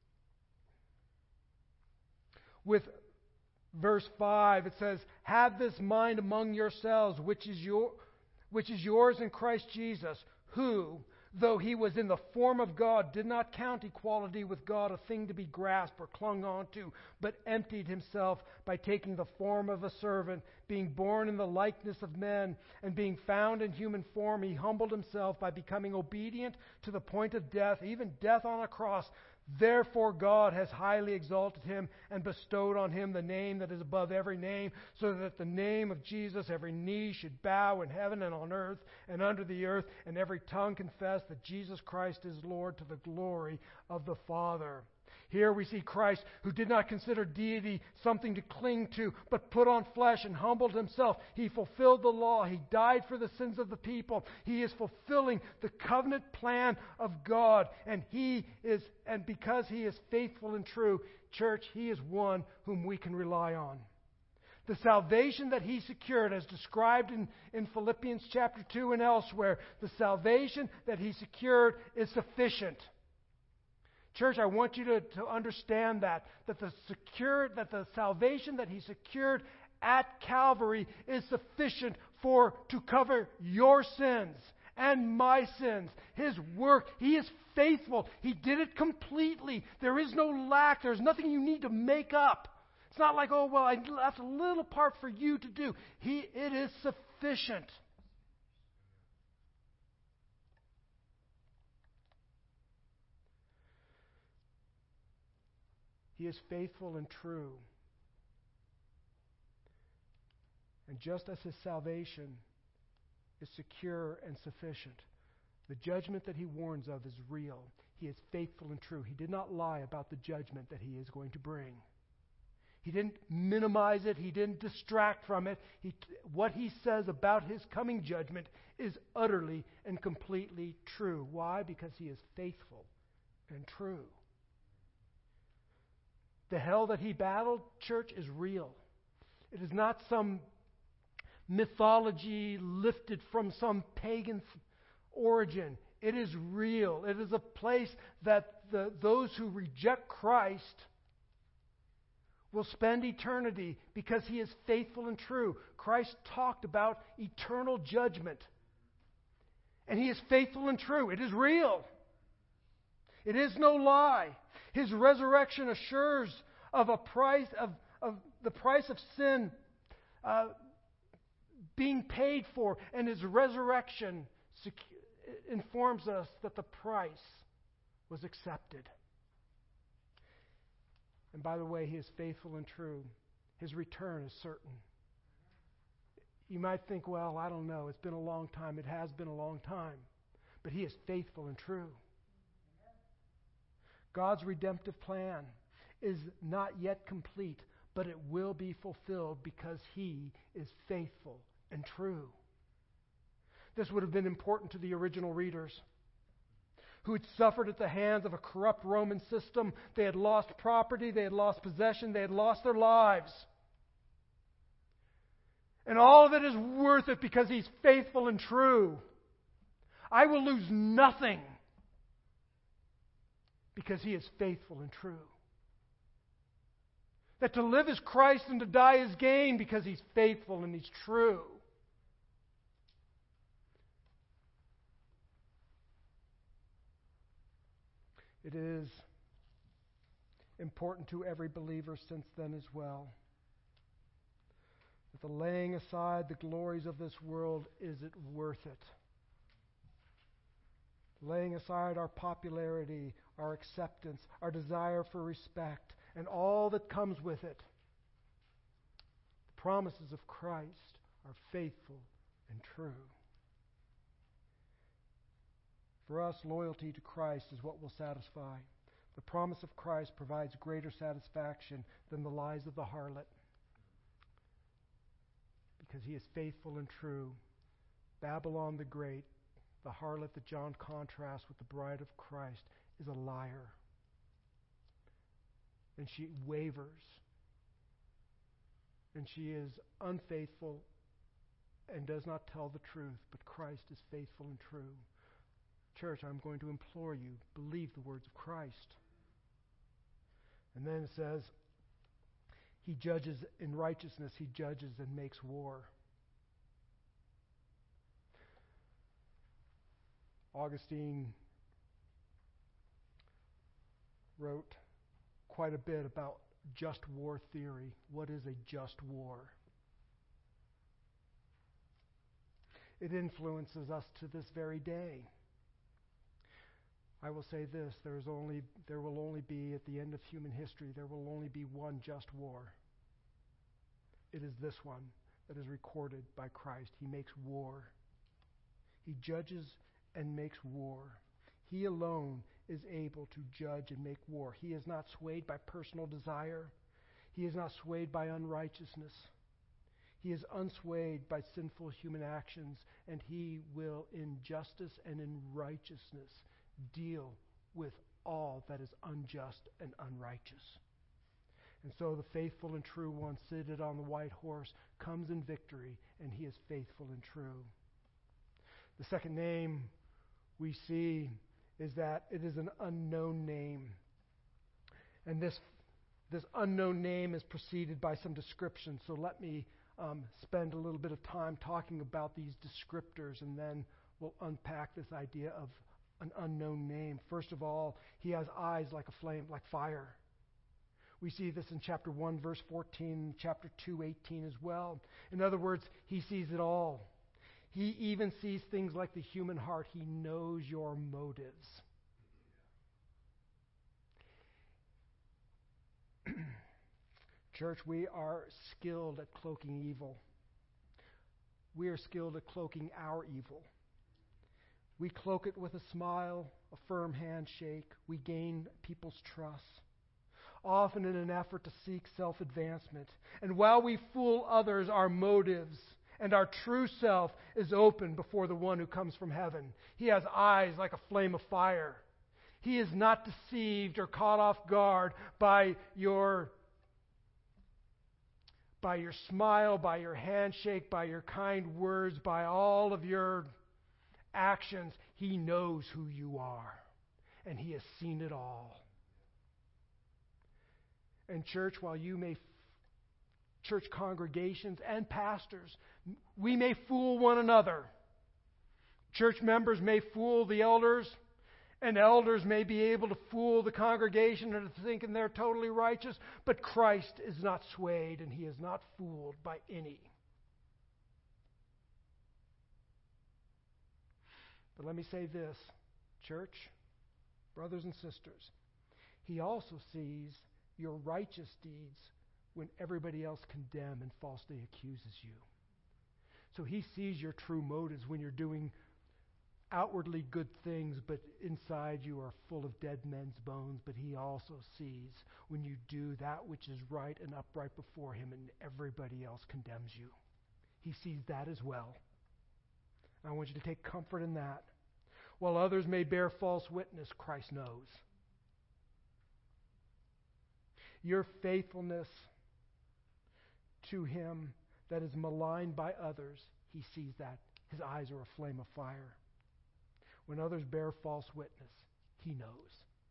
S2: with verse 5. It says, "Have this mind among yourselves, which is yours in Christ Jesus, who, though he was in the form of God, did not count equality with God a thing to be grasped or clung on to, but emptied himself by taking the form of a servant, being born in the likeness of men, and being found in human form, he humbled himself by becoming obedient to the point of death, even death on a cross. Therefore God has highly exalted him and bestowed on him the name that is above every name, so that at the name of Jesus every knee should bow in heaven and on earth and under the earth, and every tongue confess that Jesus Christ is Lord, to the glory of the Father." Here we see Christ, who did not consider deity something to cling to, but put on flesh and humbled himself. He fulfilled the law. He died for the sins of the people. He is fulfilling the covenant plan of God. And because he is faithful and true, church, he is one whom we can rely on. The salvation that he secured, as described in Philippians chapter 2 and elsewhere, the salvation that he secured is sufficient. Church, I want you to understand that the salvation that he secured at Calvary is sufficient to cover your sins and my sins. His work, he is faithful. He did it completely. There is no lack. There's nothing you need to make up. It's not like, oh, well, I left a little part for you to do. It is sufficient. He is faithful and true. And just as his salvation is secure and sufficient, the judgment that he warns of is real. He is faithful and true. He did not lie about the judgment that he is going to bring. He didn't minimize it. He didn't distract from it. What he says about his coming judgment is utterly and completely true. Why? Because he is faithful and true. The hell that he battled, church, is real. It is not some mythology lifted from some pagan origin. It is real. It is a place that those who reject Christ will spend eternity because he is faithful and true. Christ talked about eternal judgment. And he is faithful and true. It is real. It is no lie. His resurrection assures of a price of the price of sin being paid for, and His resurrection informs us that the price was accepted. And by the way, He is faithful and true. His return is certain. You might think, well, I don't know. It's been a long time. It has been a long time. But He is faithful and true. God's redemptive plan is not yet complete, but it will be fulfilled because He is faithful and true. This would have been important to the original readers who had suffered at the hands of a corrupt Roman system. They had lost property, they had lost possession, they had lost their lives. And all of it is worth it because He's faithful and true. I will lose nothing because He is faithful and true. That to live is Christ and to die is gain because He's faithful and He's true. It is important to every believer since then as well that the laying aside the glories of this world, is it worth it? Laying aside our popularity, our acceptance, our desire for respect, and all that comes with it. The promises of Christ are faithful and true. For us, loyalty to Christ is what will satisfy. The promise of Christ provides greater satisfaction than the lies of the harlot. Because He is faithful and true. Babylon the Great, the harlot that John contrasts with the bride of Christ, is a liar. And she wavers. And she is unfaithful and does not tell the truth, but Christ is faithful and true. Church, I'm going to implore you, believe the words of Christ. And then it says, He judges in righteousness, He judges and makes war. Augustine wrote quite a bit about just war theory. What is a just war? It influences us to this very day. I will say this, there will only be, at the end of human history, there will only be one just war. It is this one that is recorded by Christ. He makes war. He judges and makes war. He alone is able to judge and make war. He is not swayed by personal desire. He is not swayed by unrighteousness. He is unswayed by sinful human actions, and He will, in justice and in righteousness, deal with all that is unjust and unrighteous. And so the faithful and true one seated on the white horse comes in victory, and He is faithful and true. The second name we see is that it is an unknown name. And this unknown name is preceded by some description. So let me spend a little bit of time talking about these descriptors, and then we'll unpack this idea of an unknown name. First of all, He has eyes like a flame, like fire. We see this in chapter 1, verse 14, chapter 2, 18 as well. In other words, He sees it all. He even sees things like the human heart. He knows your motives. Church, we are skilled at cloaking evil. We are skilled at cloaking our evil. We cloak it with a smile, a firm handshake. We gain people's trust, often in an effort to seek self-advancement. And while we fool others, our motives and our true self is open before the one who comes from heaven. He has eyes like a flame of fire. He is not deceived or caught off guard by your smile, by your handshake, by your kind words, by all of your actions. He knows who you are, and He has seen it all. And church, while you may, church congregations and pastors, we may fool one another. Church members may fool the elders, And elders may be able to fool the congregation into thinking they're totally righteous, but Christ is not swayed and he is not fooled by any. But let me say this, church, brothers and sisters, he also sees your righteous deeds when everybody else condemns and falsely accuses you. So he sees your true motives when you're doing outwardly good things, but inside you are full of dead men's bones. But he also sees when you do that which is right and upright before him and everybody else condemns you. He sees that as well. I want you to take comfort in that. While others may bear false witness, Christ knows. Your faithfulness to him that is maligned by others, he sees that. His eyes are a flame of fire. When others bear false witness, he knows.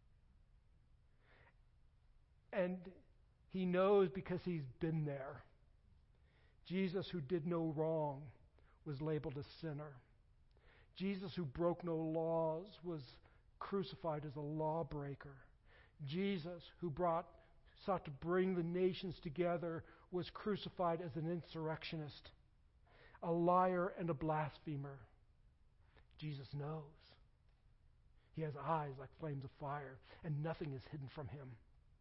S2: And he knows because he's been there. Jesus, who did no wrong, was labeled a sinner. Jesus, who broke no laws, was crucified as a lawbreaker. Jesus, who sought to bring the nations together, was crucified as an insurrectionist, a liar and a blasphemer. Jesus knows. He has eyes like flames of fire, and nothing is hidden from him.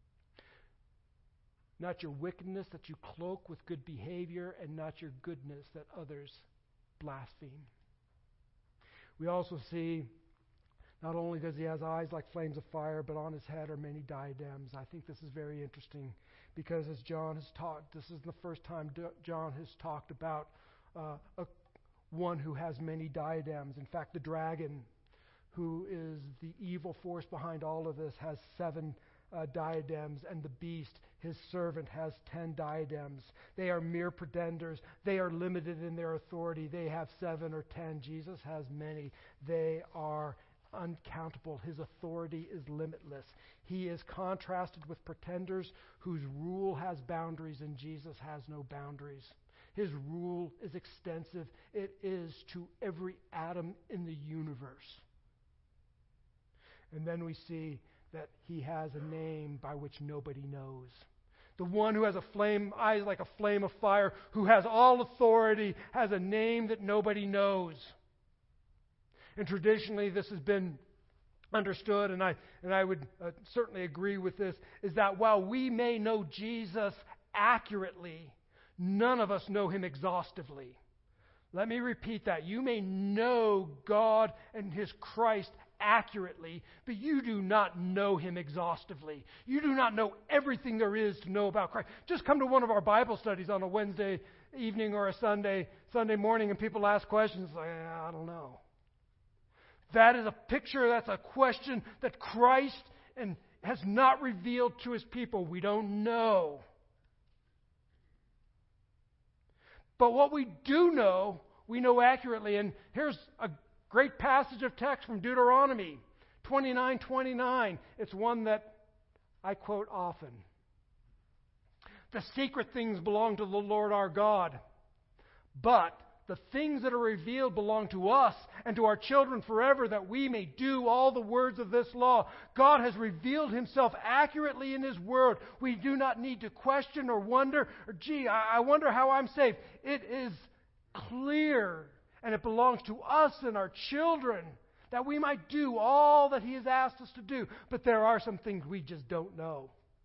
S2: Not your wickedness that you cloak with good behavior, and not your goodness that others blaspheme. We also see, not only does he have eyes like flames of fire, but on his head are many diadems. I think this is very interesting because as John has taught, this is the first time John has talked about one who has many diadems. In fact, the dragon, who is the evil force behind all of this, has 7 diadems, and the beast, his servant, has 10 diadems. They are mere pretenders. They are limited in their authority. They have 7 or 10. Jesus has many. They are uncountable. His authority is limitless. He is contrasted with pretenders whose rule has boundaries, and Jesus has no boundaries. His rule is extensive. It is to every atom in the universe. And then we see that he has a name by which nobody knows. The one who has eyes like a flame of fire, who has all authority, has a name that nobody knows. And traditionally this has been understood, and I would certainly agree with this, is that while we may know Jesus accurately, none of us know him exhaustively. Let me repeat that. You may know God and his Christ accurately, but you do not know him exhaustively. You do not know everything there is to know about Christ. Just come to one of our Bible studies on a Wednesday evening or a Sunday morning, and people ask questions like, I don't know. That is a picture, that's a question that Christ has not revealed to his people. We don't know. But what we do know, we know accurately. And here's a great passage of text from Deuteronomy 29:29. It's one that I quote often. The secret things belong to the Lord our God, but the things that are revealed belong to us and to our children forever, that we may do all the words of this law. God has revealed himself accurately in his word. We do not need to question or wonder, I wonder how I'm saved. It is clear, and it belongs to us and our children, that we might do all that he has asked us to do. But there are some things we just don't know.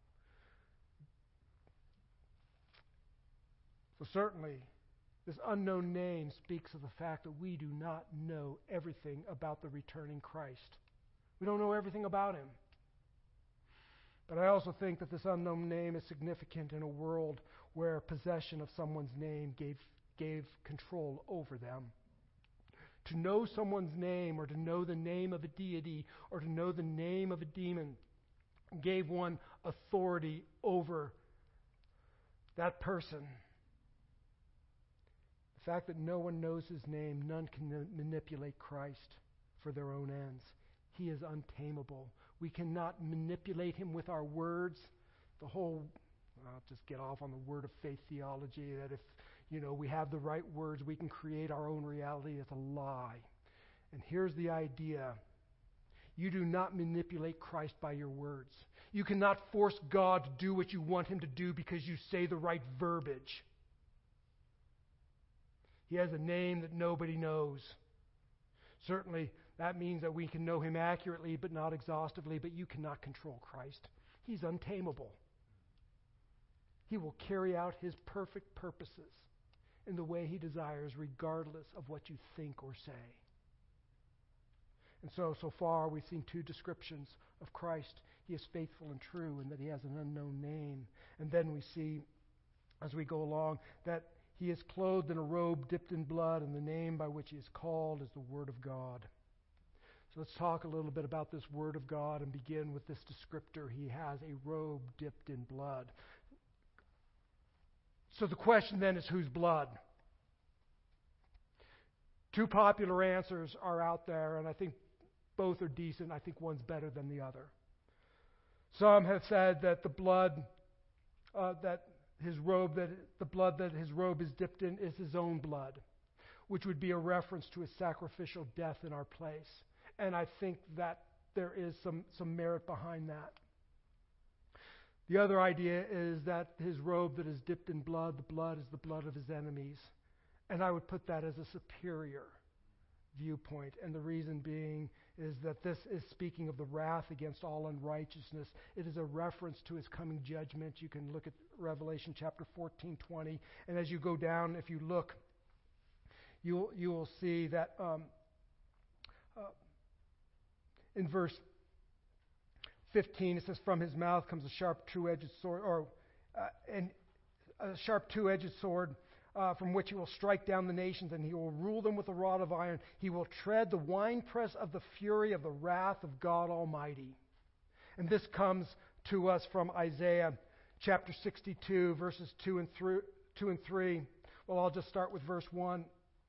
S2: So certainly, this unknown name speaks of the fact that we do not know everything about the returning Christ. We don't know everything about him. But I also think that this unknown name is significant in a world where possession of someone's name gave control over them. To know someone's name, or to know the name of a deity, or to know the name of a demon, gave one authority over that person. The fact that no one knows his name, none can manipulate Christ for their own ends. He is untamable. We cannot manipulate him with our words. I'll just get off on the word of faith theology, that if we have the right words, we can create our own reality. It's a lie. And here's the idea. You do not manipulate Christ by your words. You cannot force God to do what you want Him to do because you say the right verbiage. He has a name that nobody knows. Certainly, that means that we can know Him accurately, but not exhaustively, but you cannot control Christ. He's untamable. He will carry out His perfect purposes in the way He desires, regardless of what you think or say. And so far, we've seen two descriptions of Christ. He is faithful and true, and that He has an unknown name. And then we see, as we go along, that He is clothed in a robe dipped in blood, and the name by which He is called is the Word of God. So let's talk a little bit about this Word of God and begin with this descriptor. He has a robe dipped in blood. So the question then is, whose blood? Two popular answers are out there, and I think both are decent. I think one's better than the other. Some have said that the blood that the blood that His robe is dipped in is His own blood, which would be a reference to His sacrificial death in our place. And I think that there is some merit behind that. The other idea is that His robe that is dipped in blood, the blood is the blood of His enemies. And I would put that as a superior viewpoint. And the reason being is that this is speaking of the wrath against all unrighteousness. It is a reference to His coming judgment. You can look at Revelation chapter 14:20. And as you go down, if you look, you will see that in verse 15, it says, "From His mouth comes a sharp two-edged sword, and a sharp two-edged sword, from which He will strike down the nations, and He will rule them with a rod of iron. He will tread the winepress of the fury of the wrath of God Almighty." And this comes to us from Isaiah chapter 62, verses 2 and 3. Well, I'll just start with verse 1.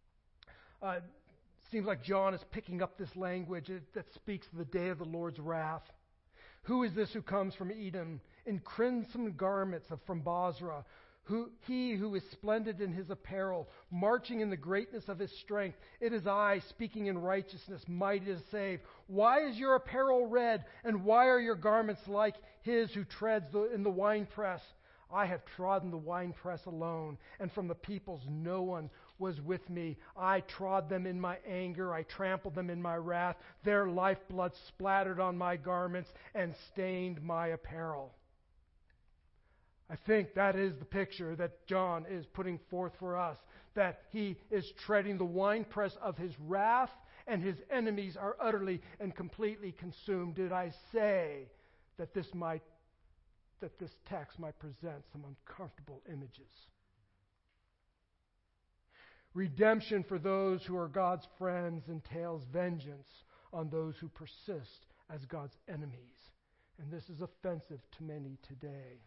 S2: Seems like John is picking up this language that speaks of the day of the Lord's wrath. "Who is this who comes from Edom in crimson garments from Bozrah? He who is splendid in his apparel, marching in the greatness of his strength. It is I, speaking in righteousness, mighty to save. Why is your apparel red, and why are your garments like his who treads in the winepress? I have trodden the winepress alone, and from the peoples no one was with me. I trod them in my anger, I trampled them in my wrath. Their lifeblood splattered on my garments and stained my apparel." I think that is the picture that John is putting forth for us, that he is treading the winepress of his wrath, and his enemies are utterly and completely consumed. Did I say that this text might present some uncomfortable images? Redemption for those who are God's friends entails vengeance on those who persist as God's enemies. And this is offensive to many today.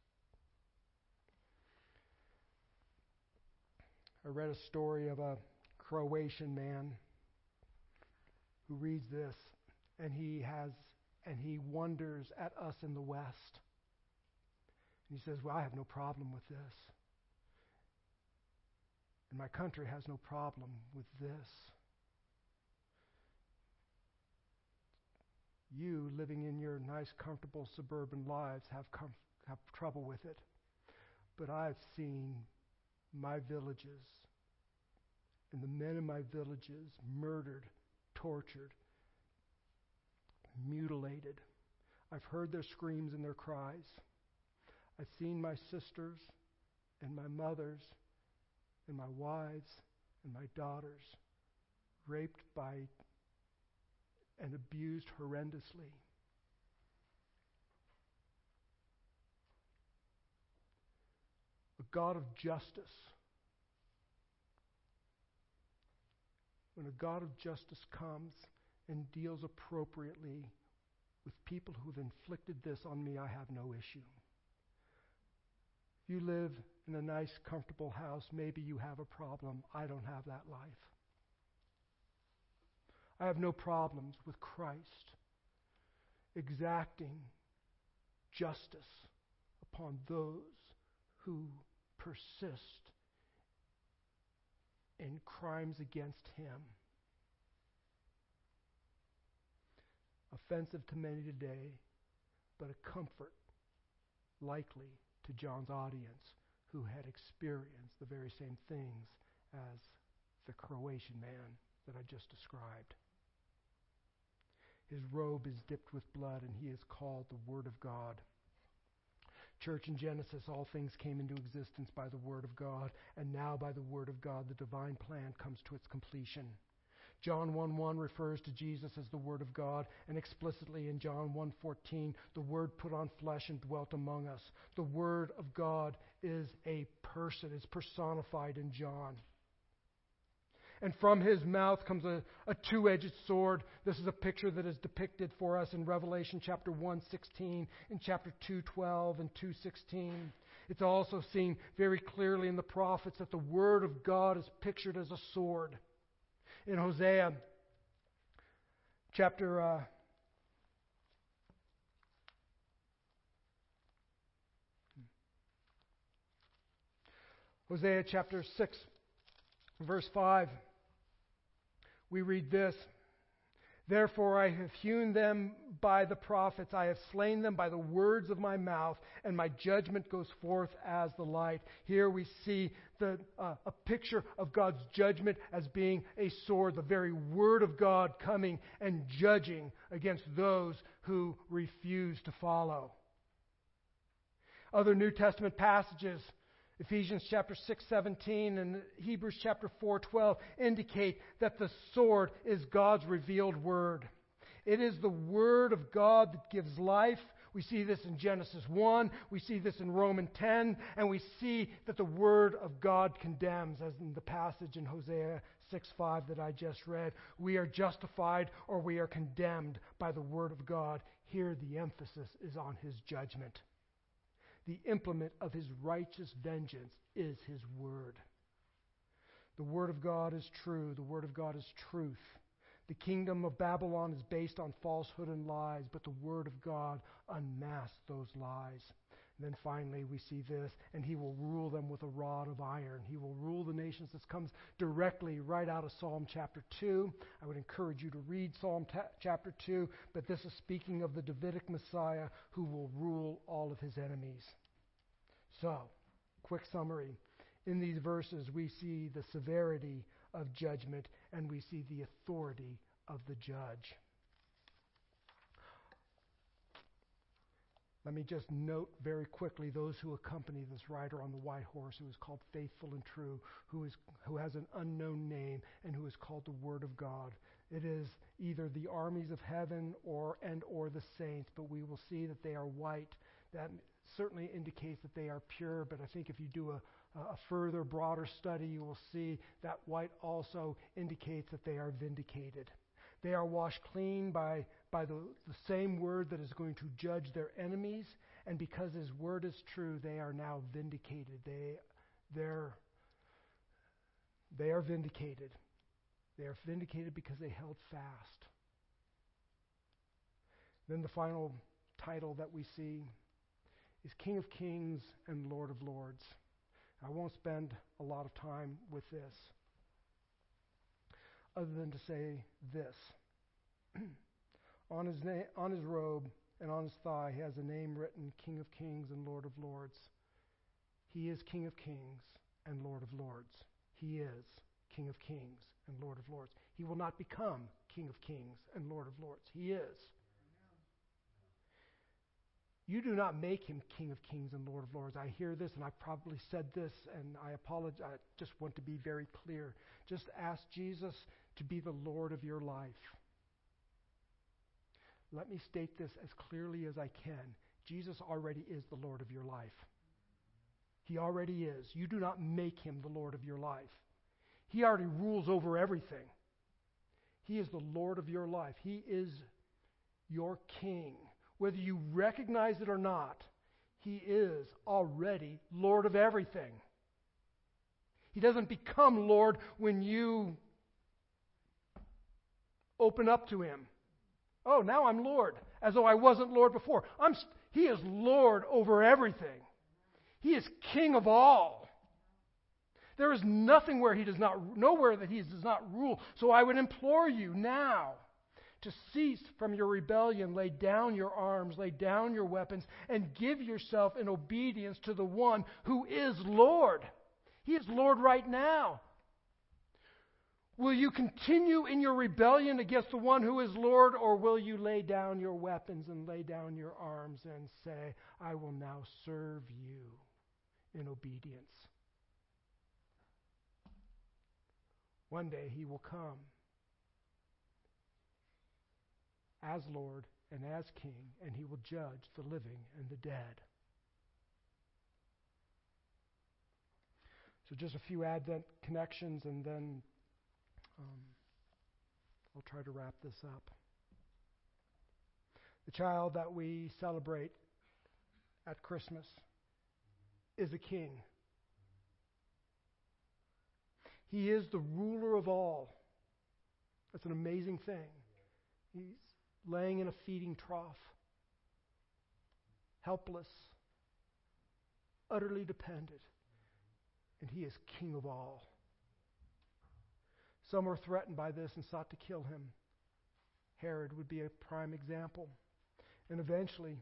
S2: I read a story of a Croatian man who reads this, and he wonders at us in the West. And he says, "Well, I have no problem with this. And my country has no problem with this. You, living in your nice, comfortable suburban lives, have trouble with it. But I've seen my villages and the men in my villages murdered, tortured, mutilated. I've heard their screams and their cries. I've seen my sisters and my mothers and my wives and my daughters raped by and abused horrendously. A God of justice. When a God of justice comes and deals appropriately with people who have inflicted this on me, I have no issue. If you live in a nice, comfortable house, maybe you have a problem. I don't have that life. I have no problems with Christ exacting justice upon those who persist in crimes against Him. offensive to many today, but a comfort likely to John's audience who had experienced the very same things as the Croatian man that I just described. His robe is dipped with blood, and he is called the Word of God. Church, in Genesis, all things came into existence by the Word of God, and now by the Word of God, the divine plan comes to its completion. John 1:1 refers to Jesus as the Word of God, and explicitly in John 1:14, the Word put on flesh and dwelt among us. The Word of God is a person, is personified in John. And from his mouth comes a two-edged sword. This is a picture that is depicted for us in Revelation chapter 1:16, in chapter 2:12 and 2:16. It's also seen very clearly in the prophets that the Word of God is pictured as a sword. In Hosea chapter 6, verse 5, we read this: Therefore I have hewn them by the prophets, I have slain them by the words of my mouth, and my judgment goes forth as the light. Here we see a picture of God's judgment as being a sword, the very Word of God coming and judging against those who refuse to follow. Other New Testament passages, Ephesians chapter 6:17 and Hebrews chapter 4:12, indicate that the sword is God's revealed Word. It is the Word of God that gives life. We see this in Genesis 1, we see this in Romans 10, and we see that the Word of God condemns, as in the passage in Hosea 6:5 that I just read. We are justified or we are condemned by the Word of God. Here the emphasis is on His judgment. The implement of His righteous vengeance is His Word. The Word of God is true. The Word of God is truth. The kingdom of Babylon is based on falsehood and lies, but the Word of God unmasks those lies. And then finally we see this: and He will rule them with a rod of iron. He will rule the nations. This comes directly right out of Psalm chapter 2. I would encourage you to read Psalm chapter 2, but this is speaking of the Davidic Messiah who will rule all of His enemies. So, quick summary. In these verses we see the severity of judgment and we see the authority of the judge. Let me just note very quickly those who accompany this rider on the white horse, who is called Faithful and True, who has an unknown name, and who is called the Word of God. It is either the armies of heaven or the saints, but we will see that they are white. That certainly indicates that they are pure, but I think if you do a further, broader study, you will see that white also indicates that they are vindicated. They are washed clean by the same Word that is going to judge their enemies, and because His Word is true, they are now vindicated. They are vindicated. They are vindicated because they held fast. Then the final title that we see is King of Kings and Lord of Lords. I won't spend a lot of time with this, other than to say this. On his robe and on his thigh, he has a name written, King of Kings and Lord of Lords. He is King of Kings and Lord of Lords. He is King of Kings and Lord of Lords. He will not become King of Kings and Lord of Lords. He is. You do not make Him King of Kings and Lord of Lords. I hear this, and I've probably said this, and I apologize. I just want to be very clear. Just ask Jesus to be the Lord of your life. Let me state this as clearly as I can. Jesus already is the Lord of your life. He already is. You do not make Him the Lord of your life. He already rules over everything. He is the Lord of your life. He is your King. Whether you recognize it or not, He is already Lord of everything. He doesn't become Lord when you open up to Him. Oh, now I'm Lord, as though I wasn't Lord before. He is Lord over everything. He is King of all. There is nowhere that He does not rule. So I would implore you now to cease from your rebellion, lay down your arms, lay down your weapons, and give yourself in obedience to the one who is Lord. He is Lord right now. Will you continue in your rebellion against the one who is Lord, or will you lay down your weapons and lay down your arms and say, I will now serve you in obedience? One day He will come as Lord and as King, and He will judge the living and the dead. So just a few Advent connections, and then I'll try to wrap this up. The child that we celebrate at Christmas is a king. He is the ruler of all. That's an amazing thing. He's laying in a feeding trough, helpless, utterly dependent, and He is king of all. Some were threatened by this and sought to kill Him. Herod would be a prime example. And eventually,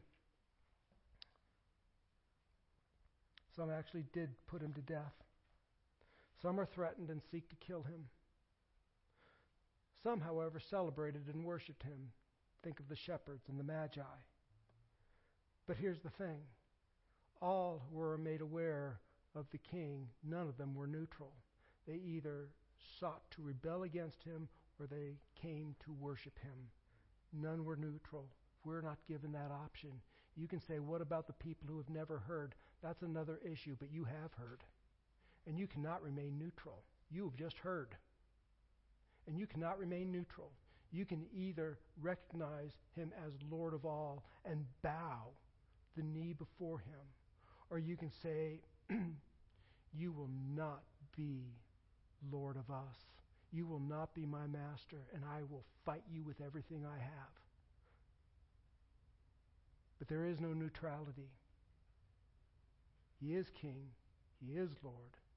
S2: some actually did put Him to death. Some are threatened and seek to kill Him. Some, however, celebrated and worshipped Him. Think of the shepherds and the Magi. But here's the thing. All who were made aware of the King, none of them were neutral. They either sought to rebel against Him or they came to worship Him. None were neutral. We're not given that option. You can say, what about the people who have never heard? That's another issue, but you have heard. And you cannot remain neutral. You have just heard. And you cannot remain neutral. You can either recognize Him as Lord of all and bow the knee before Him, or you can say, you will not be Lord of us. You will not be my master, and I will fight you with everything I have. But there is no neutrality. He is King. He is Lord.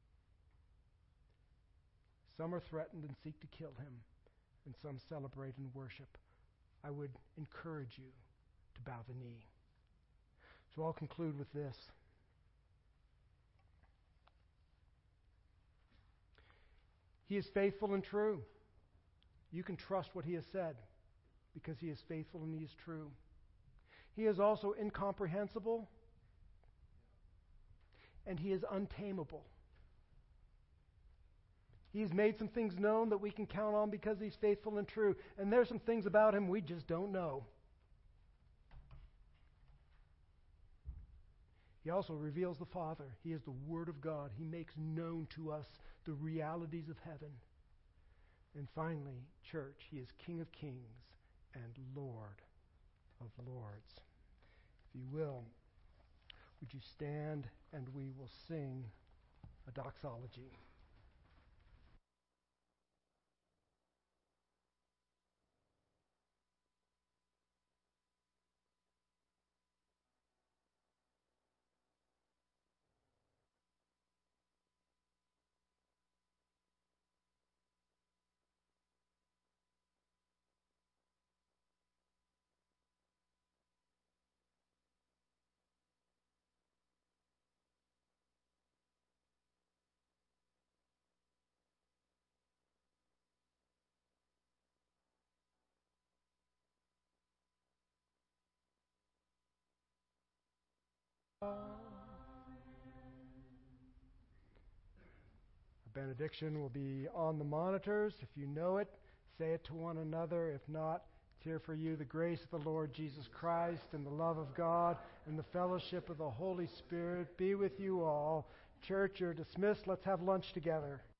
S2: Some are threatened and seek to kill Him, and some celebrate and worship. I would encourage you to bow the knee. So I'll conclude with this. He is faithful and true. You can trust what He has said because He is faithful and He is true. He is also incomprehensible and He is untamable. He has made some things known that we can count on because He's faithful and true. And there's some things about Him we just don't know. He also reveals the Father. He is the Word of God. He makes known to us the realities of heaven. And finally, church, He is King of kings and Lord of lords. If you will, would you stand and we will sing a doxology. A benediction will be on the monitors. If you know it, say it to one another. If not, it's here for you. The grace of the Lord Jesus Christ and the love of God and the fellowship of the Holy Spirit be with you all. Church, you're dismissed. Let's have lunch together.